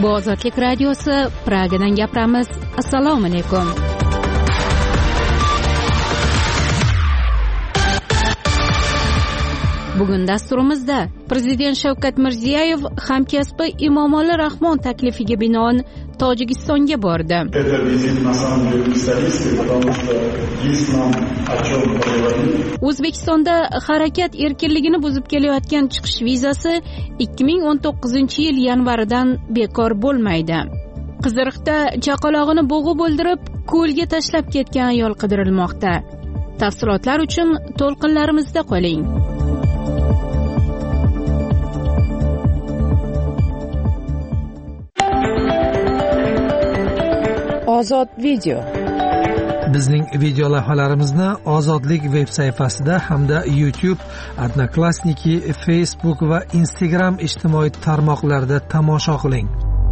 Bu Ozodlik radiosi, Pragadan gapiramiz. Assalomu alaykum. Bugun dasturimizda Prezident Shavkat Mirziyoyev hamkasbi Emomali Rahmon taklifiga binoan Tojikistonga bordi. O'zbekistonda harakat erkinligini buzib kelayotgan chiqish vizasi 2019-yil yanvaridan bekor bo'lmaydi. Qiziriqda chaqalog'ini bo'g'ib o'ldirib, ko'lga tashlab ketgan ayol qidirilmoqda. Tafsilotlar uchun to'lqinlarimizda qoling. Ozod video. Bizning video lavhalarimizni Ozodlik veb sayfasida hamda YouTube, Odnoklassniki, Facebook va Instagram ijtimoiy tarmoqlarida tomosha qiling.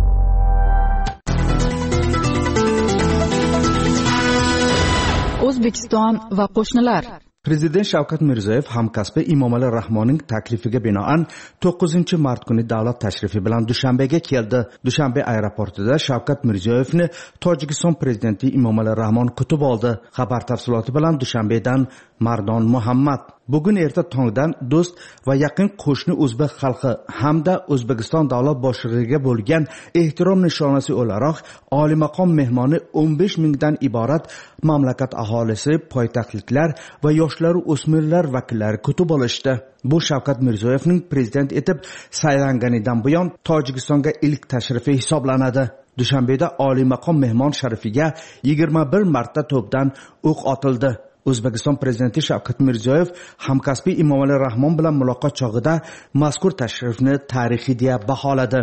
O'zbekiston va qo'shnilar. Prezident Shavkat Mirziyoyev hamkasbi Emomali Rahmonning taklifiga binoan 9-mart kuni davlat tashrifi bilan Dushanbega keldi. Dushanbe aeroportida Shavkat Mirziyoyevni Tojikiston prezidenti Emomali Rahmon kutib oldi. Xabar tafsiloti bilan Dushanbedan Mardon Muhammad. Bugun erta tongdan do'st va yaqin qo'shni o'zbek xalqi hamda O'zbekiston davlat boshlig'iga bo'lgan ehtirom nishonasi o'laroq oliy maqom mehmoni 15 mingdan iborat mamlakat aholisi, poytaxtliklar va yoshlar o'smirlar vakillari kutib olishdi. Bu Shavkat Mirziyoyevning prezident etib saylanganidan buyon Tojikistonga ilk tashrifi hisoblanadi. Dushanbeda oliy maqom mehmon sharifiga 21 marta to'pdan o'q otildi. O'zbekiston prezidenti Shavkat Mirziyoyev hamkasbi Emomali Rahmon bilan muloqot chog'ida mazkur tashrifni tarixiy deya baholadi.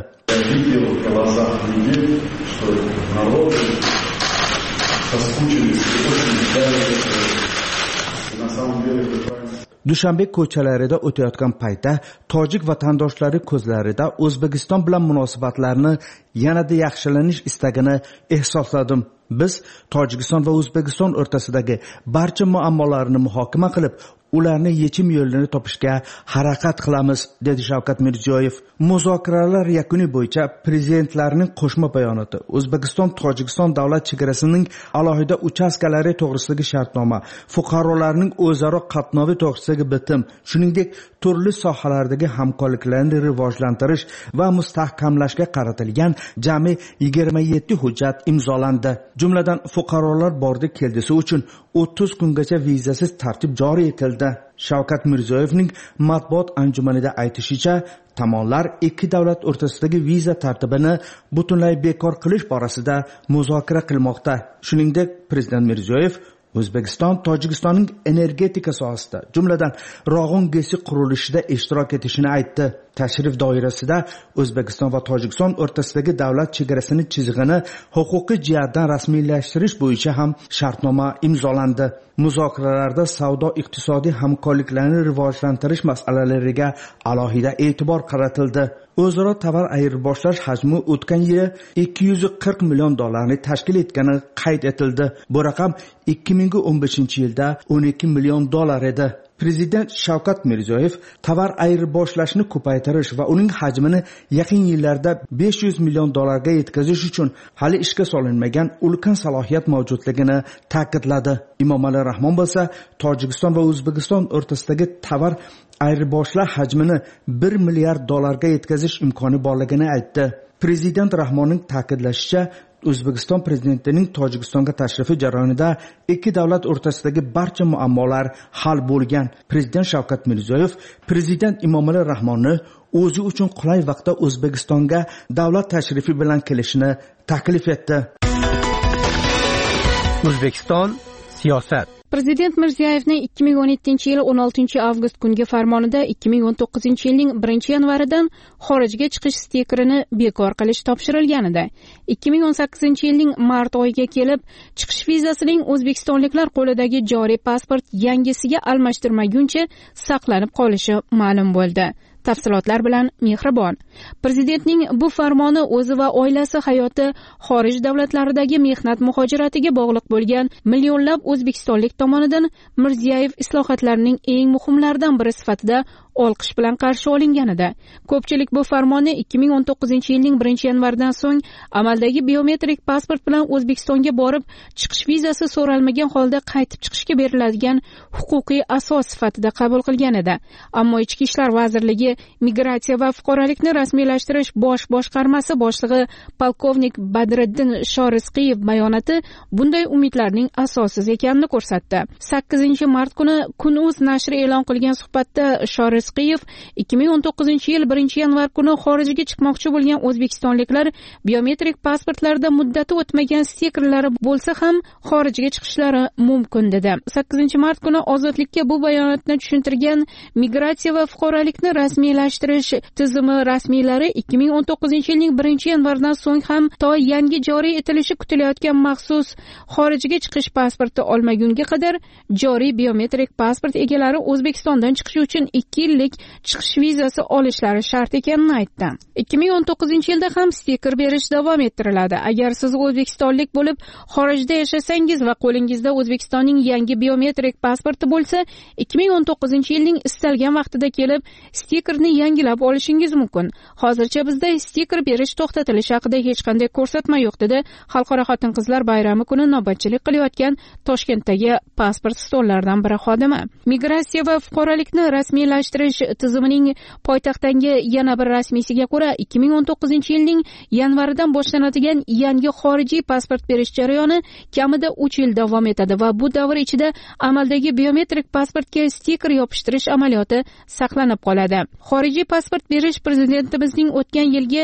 Dushanbe ko'chalarida o'tayotgan paytda tojik vatandoshlari ko'zlarida O'zbekiston bilan munosabatlarni yanada yaxshilanish istagini ehsosladim. Biz Tojikiston va O'zbekiston o'rtasidagi barcha muammolarni muhokama qilib, ularni yechim yo'lini topishga harakat qilamiz, dedi Shavkat Mirziyoyev. Muzokaralar yakuni bo'yicha prezidentlarning qo'shma bayonoti, O'zbekiston Tojikiston davlat chegarasining alohida uchastkalari to'g'risidagi shartnoma, fuqarolarning o'zaro qatnovi to'g'risidagi bitim, shuningdek turli sohalardagi hamkorliklarni rivojlantirish va mustahkamlashga qaratilgan jami 27 hujjat imzolandi. Jumladan fuqarolar bordi keldisi uchun 30 kungacha vizasiz tartib joriy etildi. Shavkat Mirziyoyevning matbuot anjumanida aytishicha, tomonlar ikki davlat o'rtasidagi viza tartibini butunlay bekor qilish borasida muzokara qilmoqda. Shuningdek, prezident Mirziyoyev O'zbekiston Tojikistonning energetika sohasida, jumladan Rog'un gesi qurilishida ishtirok etishini aytdi. Tashrif doirasida O'zbekiston va Tojikiston o'rtasidagi davlat chegarasini chizig'ini huquqiy jihatdan rasmiylashtirish bo'yicha ham shartnoma imzolandi. Muzokaralarda savdo-iqtisodiy hamkorliklarni rivojlantirish masalalariga alohida e'tibor qaratildi. O'zaro tovar ayirboshlash hajmi o'tgan yili $240 million tashkil etgani qayd etildi. Bu raqam 2015-yilda $12 million edi. Prezident Shavkat Mirziyoyev tovar ayirboshlashni ko'paytirish va uning hajmini yaqin yillarda $500 million yetkazish uchun hali ishga solinmagan ulkan salohiyat mavjudligini ta'kidladi. Emomali Rahmon bo'lsa, Tojikiston va O'zbekiston o'rtasidagi tovar ayirboshlash hajmini $1 milliard yetkazish imkoni borligini aytdi. Prezident Rahmonning ta'kidlashicha, O'zbekiston prezidentining Tojikistonga tashrifi jarayonida ikki davlat o'rtasidagi barcha muammolar hal bo'lgan. Prezident Shavkat Mirziyoyev prezident Emomali Rahmonni o'zi uchun qulay vaqtda O'zbekistonga davlat tashrifi bilan kelishini taklif etdi. O'zbekiston siyosat. Prezident Mirziyoyevning 2017-yil 16-avgust kungi farmonida 2019-yilning 1-yanvaridan xorijga chiqish stikerini bekor qilish topshirilganida 2018-yilning mart oyiga kelib chiqish vizasining o'zbekistonliklar qo'lidagi joriy pasport yangisiga almashtirmaguncha saqlanib qolishi ma'lum bo'ldi. Tafsilotlar bilan Mehribon. Prezidentning bu farmoni o'zi va oilasi hayoti xorij davlatlaridagi mehnat muhojiratiga bog'liq bo'lgan millionlab o'zbekistonlik tomonidan Mirziyoyev islohotlarining eng muhimlaridan biri sifatida olqish bilan qarshi olingan edi. Ko'pchilik bu farmonni 2019-yilning 1-yanvaridan so'ng amaldagi biometrik pasport bilan O'zbekistonga borib, chiqish vizasi so'ralmagan holda qaytib chiqishga beriladigan huquqiy asos sifatida qabul qilgan edi. Ammo Ichki ishlar vazirligi Migratsiya va fuqarolikni rasmiylashtirish bosh boshqarmasi boshlig'i polkovnik Badriddin Shorizqiyev bayonoti bunday umidlarning asossiz ekanini ko'rsatdi. 8-mart kuni Kun.uz nashri e'lon qilgan suhbatda Shorizqiyev 2019-yil 1-yanvar kuni xorijga chiqmoqchi bo'lgan o'zbekistonliklar biometrik pasportlarda muddati o'tmagan stikerlari bo'lsa ham xorijga chiqishlari mumkin dedi. 8-mart kuni Ozodlikka bu bayonotni tushuntirgan Migratsiya va fuqarolikni rasmiylashtirish tizimi rasmiylari 2019-yilning 1-yanvaridan so'ng ham to yangi joriy etilishi kutilayotgan maxsus xorijga chiqish pasporti olmagunga qadar joriy biometrik pasport egalari O'zbekistondan chiqish uchun 2 yillik chiqish vizasi olishlari shart ekanini aytdi. 2019-yilda ham stiker berish davom ettiriladi. Agar siz o'zbekistonlik bo'lib xorijda yashasangiz va qo'lingizda O'zbekistonning yangi biometrik pasporti bo'lsa, 2019-yilning istalgan vaqtida kelib stikerni yangilab olishingiz mumkin. Hozircha bizda stiker berish to'xtatilishi haqida hech qanday ko'rsatma yo'q dedi Xalqaro xotin-qizlar bayrami kuni navbatchilik qilayotgan Toshkentdagi pasport stollaridan biri xodimi. Migratsiya va fuqarolikni rasmiylashtirish tizimining poytaxtdagi yana bir rasmiysiga ko'ra 2019-yilning yanvaridan boshlanadigan yangi xorijiy pasport berish jarayoni kamida 3 yil davom etadi va bu davr ichida amaldagi biometrik pasportga stiker yopishtirish amaliyoti saqlanib qoladi. Xorijiy pasport berish prezidentimizning o'tgan yilgi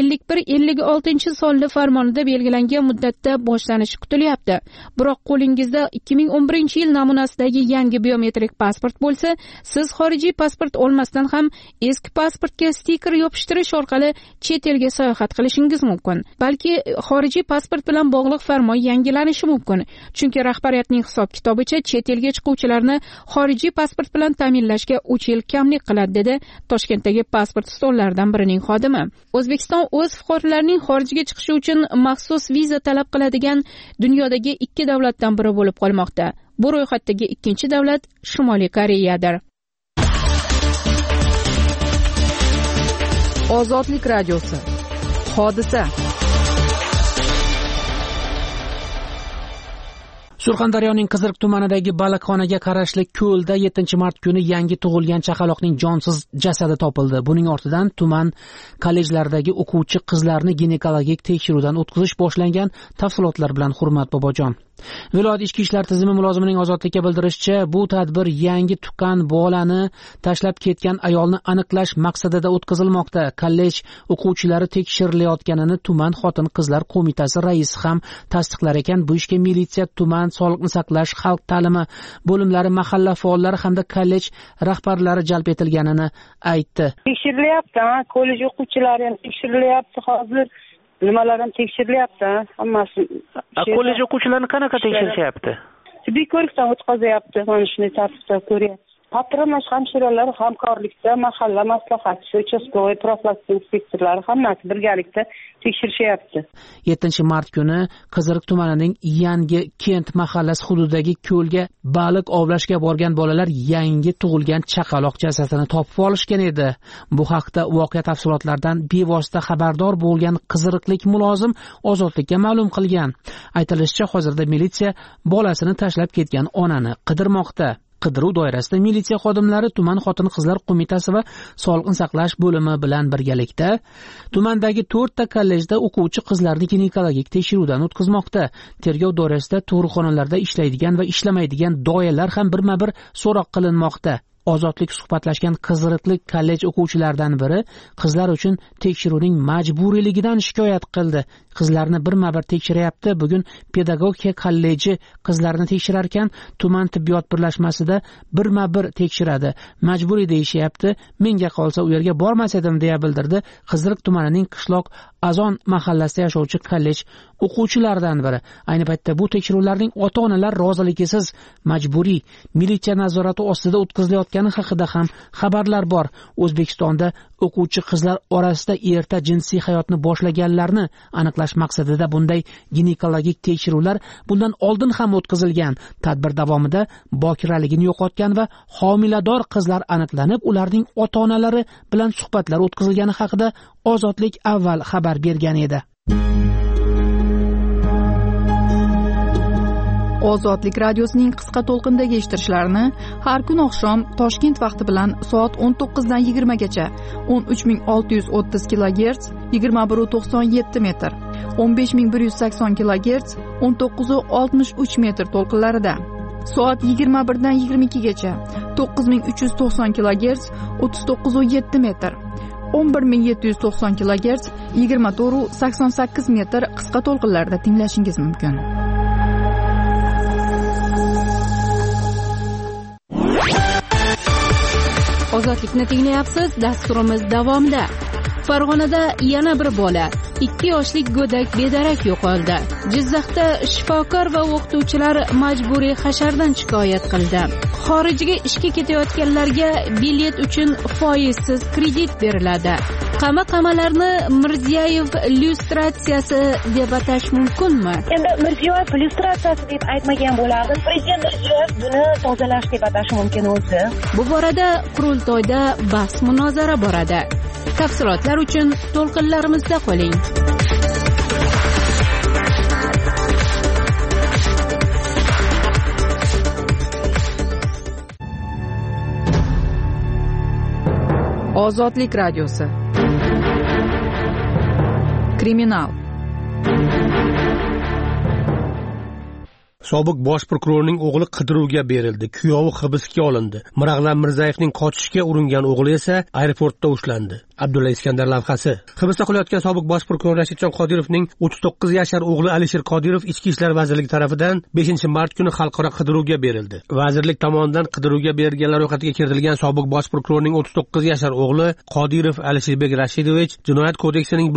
51-56 farmonida belgilangan muddatda boshlanishi kutilyapti. Biroq qo'lingizda 2011-yil namunasidagi yangi biometrik pasport bo'lsa, siz xorijiy pasport olmasdan ham eski pasportga stiker yopishtirish orqali chet elga sayohat qilishingiz mumkin. Balki xorijiy pasport bilan bog'liq farmon yangilanishi mumkin. Chunki rahbariyatning hisob-kitobicha chet elga chiquvchilarni xorijiy pasport bilan ta'minlashga 3 yil kamlik qiladi dedi Toshkentdagi pasport stollaridan birining xodimi. O'zbekiston o'z fuqarolarining xorijga chiqishi uchun maxsus viza talab qiladigan dunyodagi 2 davlatdan biri bo'lib qolmoqda. Bu ro'yxatdagi ikkinchi davlat Shimoliy Koreyadir. Ozodlik radiosi. Hodisa. Surxondaryoning Qiziriq tumanidagi baliqxonaga qarashli ko'lda 7-mart kuni yangi tug'ilgan chaqaloqning jonsiz jasadi topildi. Buning ortidan tuman kollejlaridagi o'quvchi qizlarni ginekologik tekshiruvdan o'tkazish boshlangan. Tafsilotlar bilan Hurmat Bobojon. Viloyat ichki ishlar tizimi mulozimining Ozodlikka bildirishicha, bu tadbir yangi tuqqan bolani tashlab ketgan ayolni aniqlash maqsadida o'tkazilmoqda. Kollej o'quvchilari tekshirilayotganini tuman xotin-qizlar qo'mitasi raisi ham tasdiqlar ekan. Bu ishga militsiya, tuman sog'liqni saqlash, xalq ta'limi bo'limlari, mahalla faollari hamda kollej rahbarlari jalb etilganini aytdi. Tekshirilyapti, kollej o'quvchilari ham tekshirilyapti hozir. Nimalar ham tekshirilyapti, hammasi. Kollej o'quvchilarini qanaqa tekshirishyapti? Tibbiy ko'rikdan o'tkazayapti, mana shunday tartibda ko'ryapti. Patronaj hamshiralar hamkorlikda mahalla maslahatchisi, uchastkovoy profilaktika inspektorlari hammasi birgalikda tekshirishyapti. 7-mart kuni Qiziriq tumanining yangi Kent mahallasi hududidagi ko'lga baliq ovlashga borgan bolalar yangi tug'ilgan chaqaloq jasadini topib olishgan edi. Bu haqda voqea tafsilotlaridan bevosita xabardor bo'lgan qiziriqlik mulozim Ozodlikka ma'lum qilgan. Aytilishicha, hozirda militsiya bolasini tashlab ketgan onani qidirmoqda. Qidiruv doirasida militsiya xodimlari tuman xotin-qizlar qo'mitasi va sog'liqni saqlash bo'limi bilan birgalikda tumandagi 4 ta kollejda o'quvchi qizlarni ginekologik tekshiruvdan o'tkazmoqda. Tergov doirasida tug'ruqxonalarda ishlaydigan va ishlamaydigan doyalar ham birma-bir so'roq qilinmoqda. Ozodlik suhbatlashgan qiziriqlik kollej o'quvchilaridan biri qizlar uchun tekshiruvning majburiyligidan shikoyat qildi. Qizlarni birma-bir tekshiryapti. Bugun pedagogika kolleji qizlarni tekshirar ekan, tuman tibbiyot birlashmasida birma-bir tekshiradi. Majburiy deyishyapti. Menga qolsa u yerga bormas edim deya bildirdi Qiziriq tumanining Qishloq Azon mahallasida yashovchi kollej o'quvchilaridan biri. Ayni paytda bu tekshiruvlarning ota-onalar roziligisiz majburiy militsiya nazorati ostida o'tkazilayotgani qilayotgani haqida ham xabarlar bor. O'zbekistonda o'quvchi qizlar orasida erta jinsiy hayotni boshlaganlarni aniqlash maqsadida bunday ginekologik tekshiruvlar bundan oldin ham o'tkazilgan. Tadbir davomida bokiraligini yo'qotgan va homilador qizlar aniqlanib, ularning ota-onalari bilan suhbatlar o'tkazilgani haqida Ozodlik avval xabar bergan edi. Ozodlik radiosining qisqa to'lqindagi eshittirishlarini har kun oqshom Toshkent vaqti bilan soat 19 dan 20 gacha 13630 kHz 2197 metr, 15180 kHz 1963 metr to'lqinlarida, soat 21 dan 22 gacha 9390 kHz 3907 metr, 11790 kHz 2488 metr qisqa to'lqinlarda tinglashingiz mumkin. Ozodlikni tinglayapsiz. Dasturimiz davomida Farg'onada yana bir bola 2 yoshlik go'dak bedarak yo'qoldi. Jizzaxda shifokor va o'qituvchilar majburiy hashardan shikoyat qildi. Xorijga ishga ketayotganlarga bilet uchun foizsiz kredit beriladi. Qama-qamalarni Mirziyoyev lyustratsiyasi deb atash mumkinmi? Endi Mirziyoyev lyustratsiyasi deb aytmagan bo'lardi. Prezident Mirziyoyev buni tozalash deb atash mumkin o'zi. Bu borada qurultoyda bahs-munozara boradi. Tafsilotlar uchun to'lqinlarimizda qoling. Ozodlik radiosi. Kriminal. Sobiq bosh prokurorning o'g'li qidiruvga berildi. Kuyovi hibsga olindi. Mirag'lan Mirzayevning qochishga uringan o'g'li esa aeroportda ushlandi. Abdulla Iskandar lavhasi. Hibsda qolayotgan sobiq bosh prokuror Rashidjon Qodirovning 39 yashar o'g'li Alisher Qodirov Ichki ishlar vazirligi tomonidan 5-mart kuni xalqaro qidiruvga berildi. Vazirlik tomonidan qidiruvga berilganlar ro'yxatiga kiritilgan sobiq bosh prokurorning 39 yashar o'g'li Qodirov Alisherbek Rashidovich Jinoyat kodeksining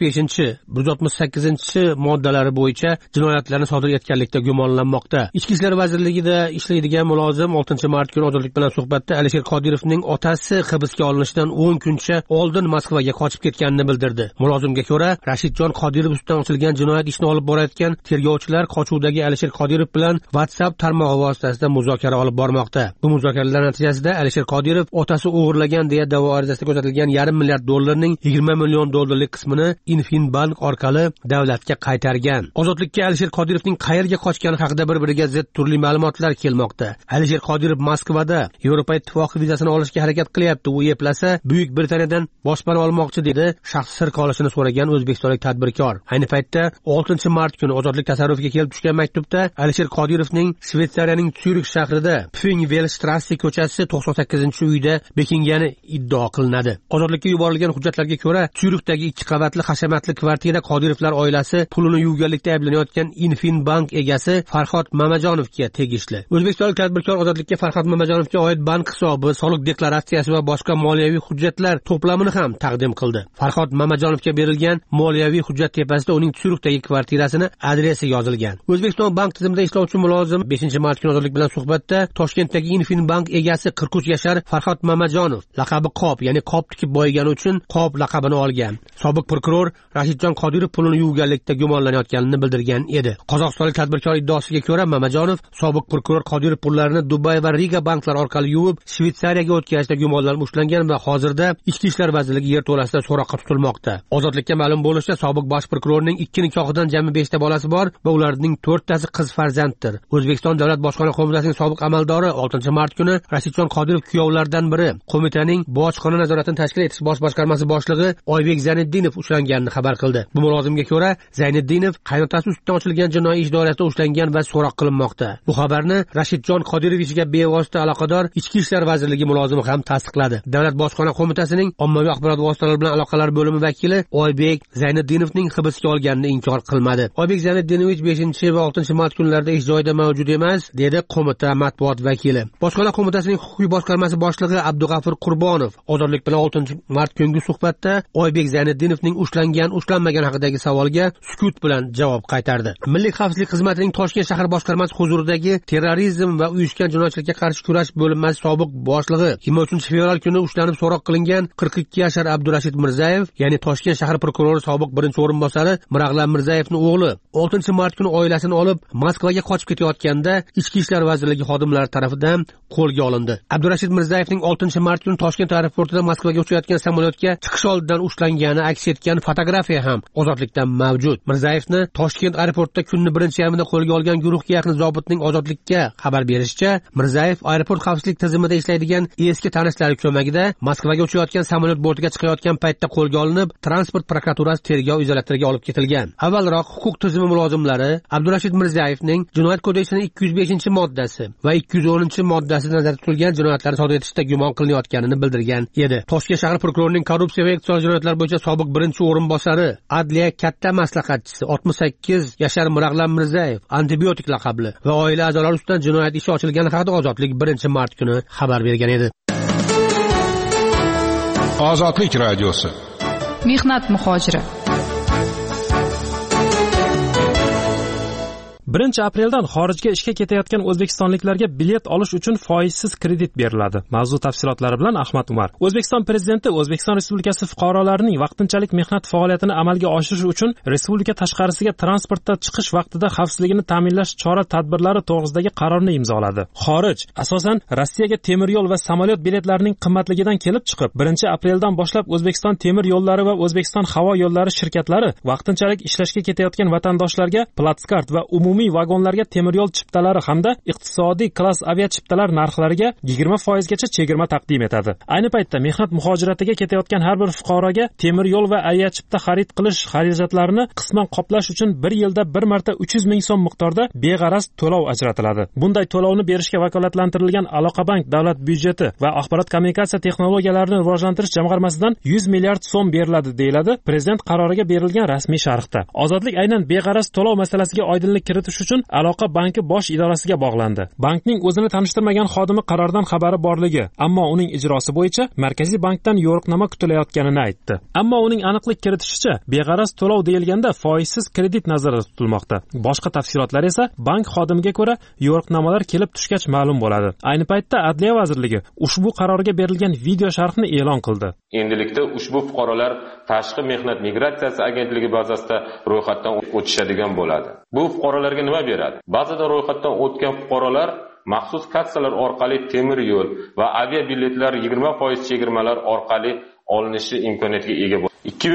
168 moddalari bo'yicha jinoyatlarni sodir etganlikda gumonlanmoqda. Ichki ishlar vazirligida ishlaydigan mulozim 6-mart kuni Ozodlik bilan suhbatda Alisher Qodirovning otasi hibsga olinishidan 10 kuncha oldin Moskvaga qochib ketganini bildirdi. Mulozimga ko'ra, Rashidjon Qodirov ustidan ochilgan jinoyat ishini olib borayotgan tergovchilar qochuvdagi Alisher Qodirov bilan WhatsApp tarmog'i vositasida muzokara olib bormoqda. Bu muzokaralar natijasida Alisher Qodirov otasi o'g'irlagan deya da'vo arizasida ko'rsatilgan $500 million $20 million qismini Infinbank orqali davlatga qaytargan. Ozodlikka Alisher Qodirovning qayerga qochgani haqida bir-biriga zid turli ma'lumotlar kelmoqda. Alisher Qodirov Moskvada Yevropa Ittifoqi vizasini olishga harakat qilyapti. U eplasa Buyuk Britaniyadan boshpana olmoqchi dedi shaxsi sir qolishini so'ragan o'zbekistonlik tadbirkor. Ayni paytda 6-mart kuni Ozodlik tasarrufiga kelib tushgan maktubda Alisher Qodirovning Shveysariyaning Syurix shahrida Pfingvelstrasse ko'chasi 98-uyda bekingani iddio qilinadi. Ozodlikka yuborilgan hujjatlarga ko'ra, Syurixdagi 2 qavatli hashamatli kvartira Qodirovlar oilasi pulini yuvganlikda ayblanayotgan Infinbank egasi Farhod Mamajonovga tegishli. O'zbekistonlik tadbirkor Ozodlikka Farhod Mamajonovga oid bank hisobi, soliq deklaratsiyasi va boshqa moliyaviy hujjatlar to'plamini ham taqdim qildi. Farhod Mamajonovga berilgan moliyaviy hujjat tepasida uning Syurixdagi kvartirasini adresi yozilgan. O'zbekiston bank tizimida ishlovchi mulozim 5-mart kuni Ozodlik bilan suhbatda Toshkentdagi Infinbank egasi 43 yashar Farhod Mamajonov laqabi Qop, ya'ni qop tikib boyigani uchun Qop laqabini olgan. Sobiq prokuror Rashidjon Qodirov pulini yuvganlikda gumonlanayotganini bildirgan edi. Qozog'istonlik tadbirkor iddaosiga ko'ra, Mamajonov sobiq prokuror Qodirov pullarini Dubay va Riga banklar orqali yuvib, Shveysariyaga o'tkazishda gumonlanib ushlangan va hozirda Ichki ishlar vazirligi yerto'lasida so'roqqa tutilmoqda. Ozodlikka ma'lum bo'lishicha, sobiq bosh prokurorning 2 nikohidan jami 5 ta bolasi bor va ularning 4 tasi qiz farzanddir. O'zbekiston Davlat bojxona qo'mitasining sobiq amaldori 6-mart kuni Rashidjon Qodirov kuyovlaridan biri qo'mitaning bojxona nazoratini tashkil etish bosh boshqarmasi boshlig'i Oybek Zayniddinov ushlanganini xabar qildi. Bu mulozimga ko'ra, Zayniddinov qaynotasi ustidan ochilgan jinoiy ish doirasida ushlangan va so'roq qilinmoqda. Bu xabarni Rashidjon Qodirovichga bevosita aloqador Ichki ishlar vazirligi mulozimi ham tasdiqladi. Davlat bojxona qo'mitasining ommaviy axborot vositalari bilan aloqalar bo'limi vakili Oybek Zayniddinovning hibsga olganini inkor qilmadi. Oybek Zayniddinovich 5 va 6 mart kunlarida ish joyida mavjud emas, dedi qo'mita matbuot vakili. Bojxona qo'mitasining huquqiy boshqarmasi boshlig'i Abdug'afur Qurbonov ozodlik bilan 6 mart kungi suhbatda Oybek Zayniddinovning ushlanmagan haqidagi savolga sukut bilan javob qaytardi. Milliy xavfsizlik xizmatining Toshkent shahar boshqarmasi huzuridagi terrorizm va uyushgan jinoyatchilikka qarshi kurash bo'linmasi sobiq boshlig'i 23-fevral kuni ushlanib so'roq qilingan 42 yashar Abdurashid Mirzayev, ya'ni Toshkent shahar prokurori sobiq birinchi o'rinbosari Mirag'lam Mirzayevning o'g'li 6 mart kuni oilasini olib Moskvaga qochib ketayotganda Ichki ishlar vazirligi xodimlari tomonidan qo'lga olindi. Abdurashid Mirzayevning 6 mart kuni Toshkent aeroportida Moskvaga uchayotgan samolyotga chiqish oldidan ushlangani aks etgan fotografiya ham ozodlikda mavjud. Mirzayevni Toshkent aeroportida kunning birinchi yarmida qo'lga olgan guruhga yaqin zobitning ozodlikka xabar berishicha, Mirzayev aeroport xavfsizlik tizimida ishlaydigan eski tanishlari ko'magida Moskvaga uchayotgan samolyot bortiga chiqayotgan paytda qo'lga olinib, transport prokuraturasi tergov izolyatoriga olib ketilgan. Avvalroq huquq tizimi mulozimlari Abdurashid Mirzayevning Jinoyat kodeksining 205-moddasi va 210-moddasi nazarda tutilgan jinoyatlarni sodir etishda gumon qilinayotganini bildirgan edi. Toshkent shahar prokurorining korrupsiya va iqtisodiy jinoyatlar bo'yicha sobiq birinchi o'rinbosari, adliya katta maslahatchisi 68 yashar Mirag'lam Mirzayev antibiotik laqabli va oila a'zolari ustidan jinoyat ishi ochilgani haqida ozodlik 1-mart kuni xabar bergan edi. Ozodlik radiosi. Mehnat muhojiri. 1 apreldan xorijga ishga ketayotgan o'zbekistonliklarga bilet olish uchun foizsiz kredit beriladi. Mavzu tafsilotlari bilan Ahmad Umar. O'zbekiston prezidenti O'zbekiston Respublikasi fuqarolarining vaqtinchalik mehnat faoliyatini amalga oshirish uchun respublika tashqarisiga transportda chiqish vaqtida xavfsizligini ta'minlash chora-tadbirlari to'g'risidagi qarorni imzoladi. Xorij, asosan Rossiyaga temir yo'l va samolyot biletlarining qimmatligidan kelib chiqib, 1 apreldan boshlab O'zbekiston temir yo'llari va O'zbekiston havo yo'llari shirkatlari vaqtinchalik ishlashga ketayotgan vatandoshlarga platskart va umumiy vagonlarga temir yo'l chiptalari hamda iqtisodiy klass avia chiptalar narxlariga 20% gacha chegirma taqdim etadi. Ayni paytda mehnat muhojiratiga ketayotgan har bir fuqaroga temir yo'l va avia chipta xarid qilish xarajatlarini qisman qoplash uchun 1 yilda bir marta 300 ming so'm miqdorida beg'araz to'lov ajratiladi. Bunday to'lovni berishga vakolatlantirilgan Aloqabank davlat byudjeti va axborot kommunikatsiya texnologiyalarini rivojlantirish jamg'armasidan 100 milliard so'm beriladi, deyiladi prezident qaroriga berilgan rasmiy sharhda. Ozodlik aynan beg'araz to'lov masalasiga oydinlik kiritish uchun Aloqa banki bosh idorasiga bog'landi. Bankning o'zini tanishtirmagan xodimi qarordan xabari borligi, ammo uning ijrosi bo'yicha Markaziy bankdan yo'riqnoma kutilayotganini aytdi. Ammo uning aniqlik kiritishicha, beg'araz to'lov deyilganda foizsiz kredit nazarda tutilmoqda. Boshqa tafsilotlar esa bank xodimiga ko'ra yo'riqnomalar kelib tushgach ma'lum bo'ladi. Ayni paytda Adliya vazirligi ushbu qarorga berilgan video sharhni e'lon qildi. Endilikda ushbu fuqarolar Tashqi mehnat migratsiyasi agentligi bazasida ro'yxatdan o'tishadigan bo'ladi. Bu fuqarolarga nima beradi? Ba'zida ro'yxatdan o'tgan fuqarolar maxsus kassalar orqali temir yo'l va avia biletlar 20% chegirmalar orqali olinishi imkoniyatiga ega bo'ladi.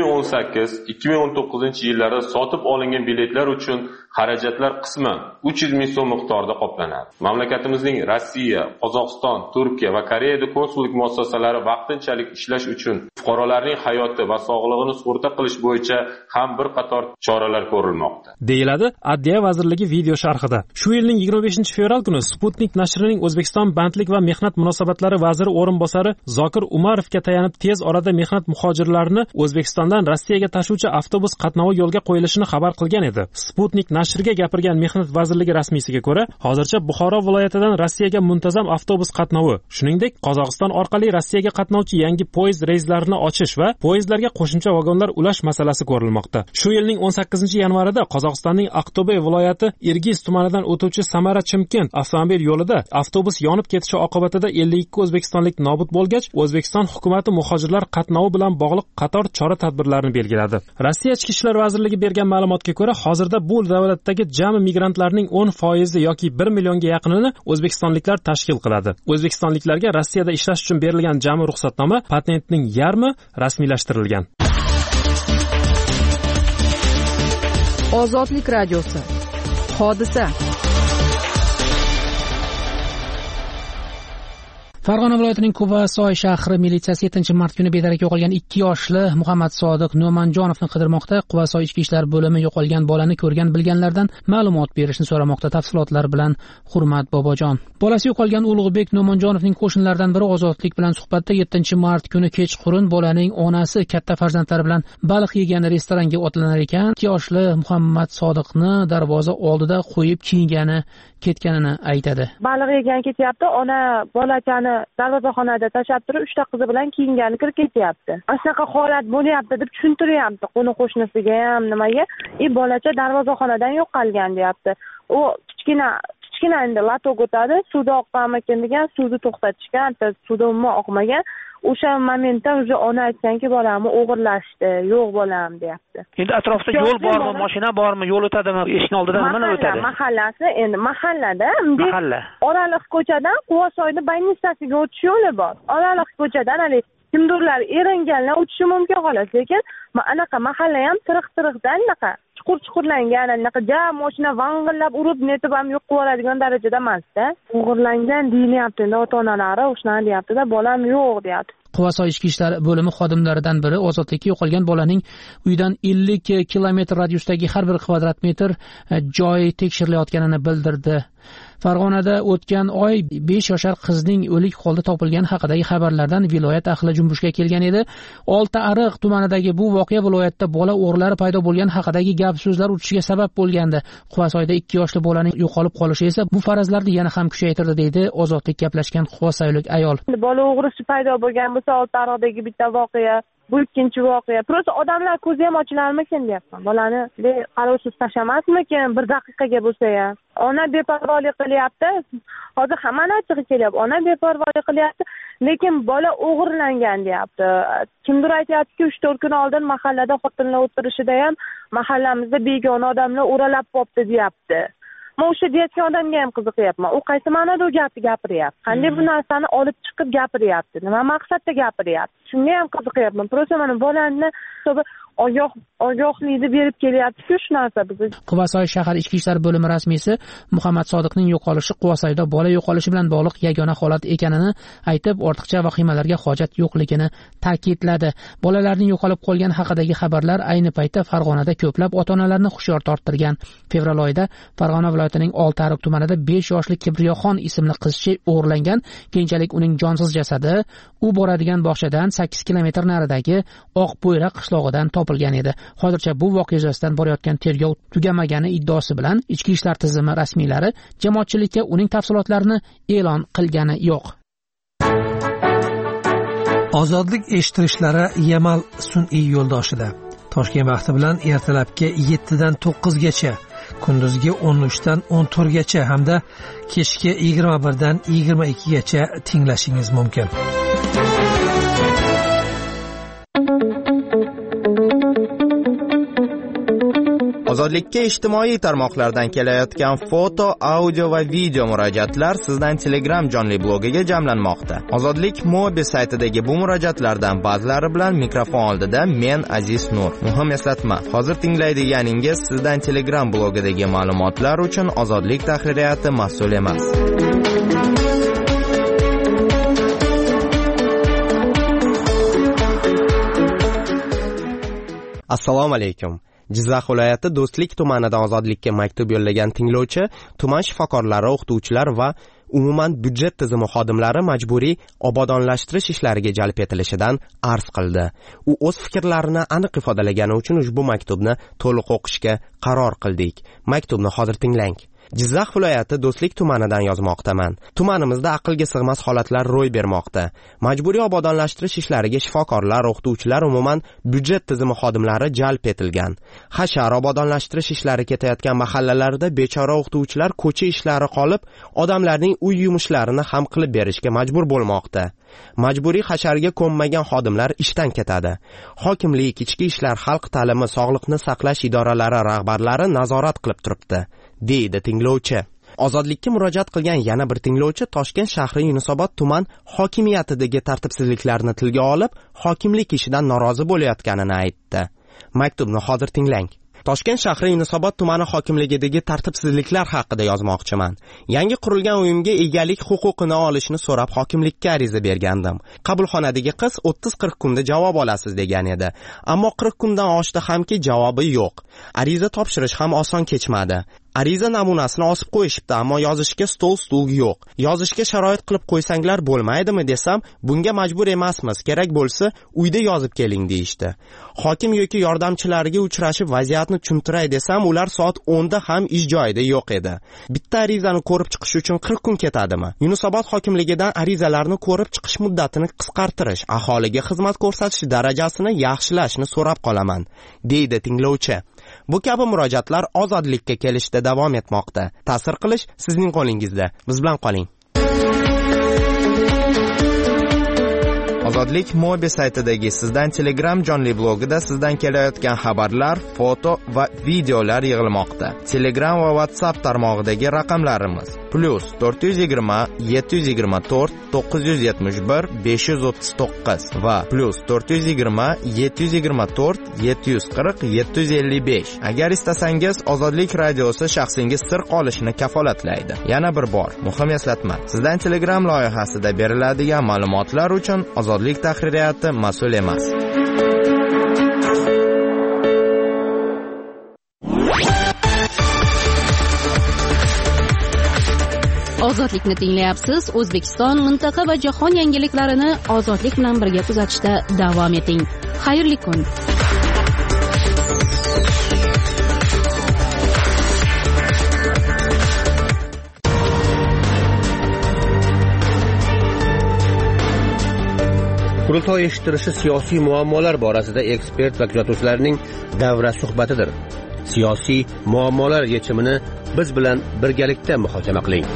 2018-2019 yillarda sotib olingan biletlar uchun xarajatlar qisman 300 ming so'm miqdorida qoplanadi. Mamlakatimizning Rossiya, Qozog'iston, Turkiya va Koreyada konsullik muassasalari vaqtinchalik ishlash uchun fuqarolarning hayoti va sog'lig'ini sug'urta qilish bo'yicha ham bir qator choralar ko'rilmoqda, deyiladi Adliya vazirligi video sharhida. Shu yilning 25-fevral kuni Sputnik nashrining O'zbekiston bandlik va mehnat munosabatlari vaziri o'rinbosari Zokir Umarovga tayanib tez orada mehnat muhojirlarini O'zbekistondan Rossiyaga tashuvchi avtobus qatnovi yo'lga qo'yilishini xabar qilgan edi. Sputnik nashriga gapirgan Mehnat vazirligi rasmiysiga ko'ra, hozircha Buxoro viloyatidan Rossiyaga muntazam avtobus qatnovi, shuningdek Qozog'iston orqali Rossiyaga qatnovchi yangi poyezd reyslarini ochish va poyezdlarga qo'shimcha vagonlar ulash masalasi ko'rilmoqda. Shu yilning 18-yanvarida Qozog'istonning Aqto'be viloyati Irgiz tumanidan o'tuvchi Samara-Chimkent avtomobil yo'lida avtobus yonib ketishi oqibatida 52 o'zbekistonlik nobud bo'lgach, O'zbekiston hukumatı muhojirlar qatnovi bilan bog'liq qator chora-tadbirlarni belgiladi. Rossiya Ichki ishlar vazirligi bergan ma'lumotga ko'ra, hozirda bu davlatdagi jami migrantlarning 10% yoki 1 millionga yaqinini o'zbekistonliklar tashkil qiladi. O'zbekistonliklarga Rossiyada ishlash uchun berilgan jami ruxsatnoma patentning yarmi rasmiylashtirilgan. Ozodlik radiosi. Hodisa. Farg'ona viloyatining Quvasoy shahri militsiyasi 7-mart kuni bedarak yo'qolgan 2 yoshli Muhammad Sodiq No'manjonovni qidirmoqda. Quvasoy ichki ishlar bo'limi yo'qolgan bolani ko'rgan bilganlardan ma'lumot berishni so'ramoqda. Tafsilotlar bilan Hurmat Bobojon. Bolasi yo'qolgan Ulug'bek No'manjonovning qo'shnilaridan biri Ozodlik bilan suhbatda 7-mart kuni kechqurun bolaning onasi katta farzandlari bilan baliq yegan restoranga otlanar ekan. 2 yoshli Muhammad Sodiqni darvoza oldida qo'yib kiyingani ketganini aytadi. Baliq yegan ketyapti, ona bolachani darvozaxonada tashlab turib 3 ta qizi bilan kiyingani kirib ketyapti. Shunaqa holat bo'lyapti deb tushuntiryapti qo'ni-qo'shnisiga ham nimaga. Bolacha darvozaxonadan yo'qolgan deyapti. U kichkina endi latok o'tadi, suvda oqqanmikin degan, suvni to'xtatishgan, suvda umuman oqmagan. O'sha momentda уже ona aytganki, bolamni o'g'irlashdi, yo'q bolam deyapti. Endi atrofda yo'l bormi, mashina bormi, yo'l o'tadimi, eshikning oldidan nima o'tadi? Mahallasi, endi mahallada, oraliq ko'chadan Quvasoyni Baynistasiga o'tish yo'li bor. Oraliq ko'chadan kimdirlar eringanlar o'tishi mumkin xolos, lekin anaqa mahalla ham tiriq-tiriqdan anaqa chuqur-chuqurlangan, anaqa jam mashina vang'illab urib netib ham yo'q qiladigan darajada emas-da. O'g'irlangan deyilyapti, endi ota-onalari o'shani deyapti-da, bolam yo'q deyapti. Quvasoy ichki ishlar bo'limi xodimlaridan biri ozodlikka yo'qolgan bolaning uyidan 50 kilometr radiusdagi har bir kvadrat metr joy tekshirilayotganini bildirdi. Farg'onada o'tgan oy 5 yoshar qizning o'lik holda topilgani haqidagi xabarlardan viloyat ahli junbushga kelgan edi. Oltiariq tumanidagi bu voqea viloyatda bola o'g'rilari paydo bo'lgani haqidagi gap-so'zlar o'tishiga sabab bo'lgandi. Quvasoyda 2 yoshli bolaning yo'qolib qolishi esa bu farazlarni yana ham kuchaytirdi, deydi ozodlik gaplashgan quvasoylik ayol. Bola o'g'risi paydo bo'lgan bo'lsa, Oltiariqdagi bitta voqea, bu ikkinchi voqea. Prosta odamlar ko'zi ham ochilarmikin deyapman. Bolani qarovsiz tashlamasmikin, bir daqiqaga bo'lsa ham. Ona beparvolik qilyapti. Hozir hammani achchig'i kelyapti. Ona beparvolik qilyapti, lekin bola o'g'irlangan deyapti. Kimdir aytayaptiki, 3-4 kun oldin mahallada xotinlar o'tirishida ham mahallamizda begona odamlar o'ralab qopti deyapti. Men o'sha deyotgan odamga ham qiziqyapman. U qaysi ma'noda u gapni gapiryapti? Qanday bu narsani olib chiqib gapiryapti? Nima maqsadda gapiryapti? Shunga ham qiziqyapman. Prosta mana bolani ogohlikni berib kelyapti-ku shu narsa biz. Quvasoy shahar ichki ishlar bo'limi rasmiysi Muhammad Sodiqning yo'qolishi Quvasoyda bola yo'qolishi bilan bog'liq yagona holat ekanini aytib, ortiqcha vahimalarga hojat yo'qligini ta'kidladi. Bolalarning yo'qolib qolgani haqidagi xabarlar ayni paytda Farg'onada ko'plab ota-onalarni hushyor torttirgan. Fevral oyida Farg'ona viloyatining Oltiariq tumanida 5 yoshli Kibriyoxon ismli qizcha o'g'irlangan. Keyinchalik uning jonsiz jasadi u boradigan bog'chadan 8 kilometr naridagi Oqbo'yra qishlog'idan topilgan edi. Hozircha bu voqea yuzasidan borayotgan tergov tugamagani iddaosi bilan ichki ishlar tizimi rasmiylari jamoatchilikka uning tafsilotlarini e'lon qilgani yo'q. Ozodlik eshittirishlari Yamal sun'iy yo'ldoshida. Toshkent vaqti bilan ertalabki 7 dan 9 gacha, kunduzgi 13 dan 14 gacha hamda kechki 21 dan 22 gacha tinglashingiz mumkin. Ozodlikka ijtimoiy tarmoqlardan kelayotgan foto, audio va video murojaatlar sizdan Telegram jonli blogiga jamlanmoqda. Ozodlik Mobi saytidagi bu murojaatlardan ba'zilari bilan mikrofon oldida men Aziz Nur. Muhim eslatma, hozir tinglaydiganingiz sizdan Telegram blogidagi ma'lumotlar uchun Ozodlik tahririyati mas'ul emas. Assalomu alaykum. Jizzax viloyati Do'stlik tumanidan Ozodlikka maktub yo'llagan tinglovchi tuman shifokorlari, o'qituvchilar va umuman byudjet tizimi xodimlari majburiy obodonlashtirish ishlariga jalb etilishidan arz qildi. U o'z fikrlarini aniq ifodalagani uchun ushbu maktubni to'liq o'qishga qaror qildik. Maktubni hozir tinglang. Jizzax viloyati Do'stlik tumanidan yozmoqdaman. Tumanimizda aqlga sig'mas holatlar ro'y bermoqda. Majburiy obodonlashtirish ishlariga shifokorlar, o'qituvchilar, umuman byudjet tizimi xodimlari jalb etilgan. Hashar obodonlashtirish ishlari ketayotgan mahallalarda bechora o'qituvchilar ko'cha ishlari qolib, odamlarning uy yumushlarini ham qilib berishga majbur bo'lmoqda. Majburiy hasharga ko'nmagan xodimlar ishdan ketadi. Hokimlik, ichki ishlar, xalq ta'limi, sog'liqni saqlash idoralari rahbarlari nazorat qilib turibdi, deydi tinglovchi. Ozodlikka murojaat qilgan yana bir tinglovchi Toshkent shahri Yunusobod tuman hokimiyatidagi tartibsizliklarni tilga olib, hokimlik ishidan norozi bo'layotganini aytdi. Maktubni hozir tinglang. Toshkent shahri Yunusobod tumani hokimligidagi tartibsizliklar haqida yozmoqchiman. Yangi qurilgan uyimga egalik huquqini olishni so'rab hokimlikka ariza bergandim. Qabulxonadagi qiz 30-40 kunda javob olasiz degan edi. Ammo 40 kundan oshdi hamki javobi yo'q. Ariza topshirish ham oson kechmadi. Ariza namunasini osib qo'yishibdi, ammo yozishga stol yo'q. Yozishga sharoit qilib qo'ysanglar bo'lmaydimi desam, bunga majbur emasmiz, kerak bo'lsa uyda yozib keling deyishdi. Hokim yoki yordamchilariga uchrashib vaziyatni tushuntiray desam, ular soat 10 da ham ish joyida yo'q edi. Bitta arizani ko'rib chiqish uchun 40 kun ketadimi? Yunusobod hokimligidan arizalarni ko'rib chiqish muddatini qisqartirish, aholiga xizmat ko'rsatish darajasini yaxshilashni so'rab qolaman, deydi tinglovchi. Bu kabi murojaatlar ozodlikka kelishda davom etmoqda. Ta'sir qilish sizning qo'lingizda. Biz bilan qoling. Ozodlik Mobi saytidagi sizdan Telegram jonli blogida sizdan kelayotgan xabarlar, foto va videolar yig'ilmoqda. Telegram va WhatsApp tarmog'idagi raqamlarimiz +420 724 971 539 va +420 724 740 755. Agar istasangiz, Ozodlik radiosi shaxsingiz sir qolishini kafolatlaydi. Yana bir bor, muhim eslatma. Sizdan Telegram loyihasida beriladigan ma'lumotlar uchun Ozodlik tahririyati mas'ul emas. Ozodlikni tinglayapsiz. O'zbekiston, mintaqa va jahon yangiliklarini ozodlik bilan birga kuzatishda davom eting. Xayrli kun. Qurultoy eshittirishi siyosiy muammolar borasida ekspert va kuzatuvchilarning davra suhbatidir. Siyosiy muammolar yechimini biz bilan birgalikda muhokama qiling.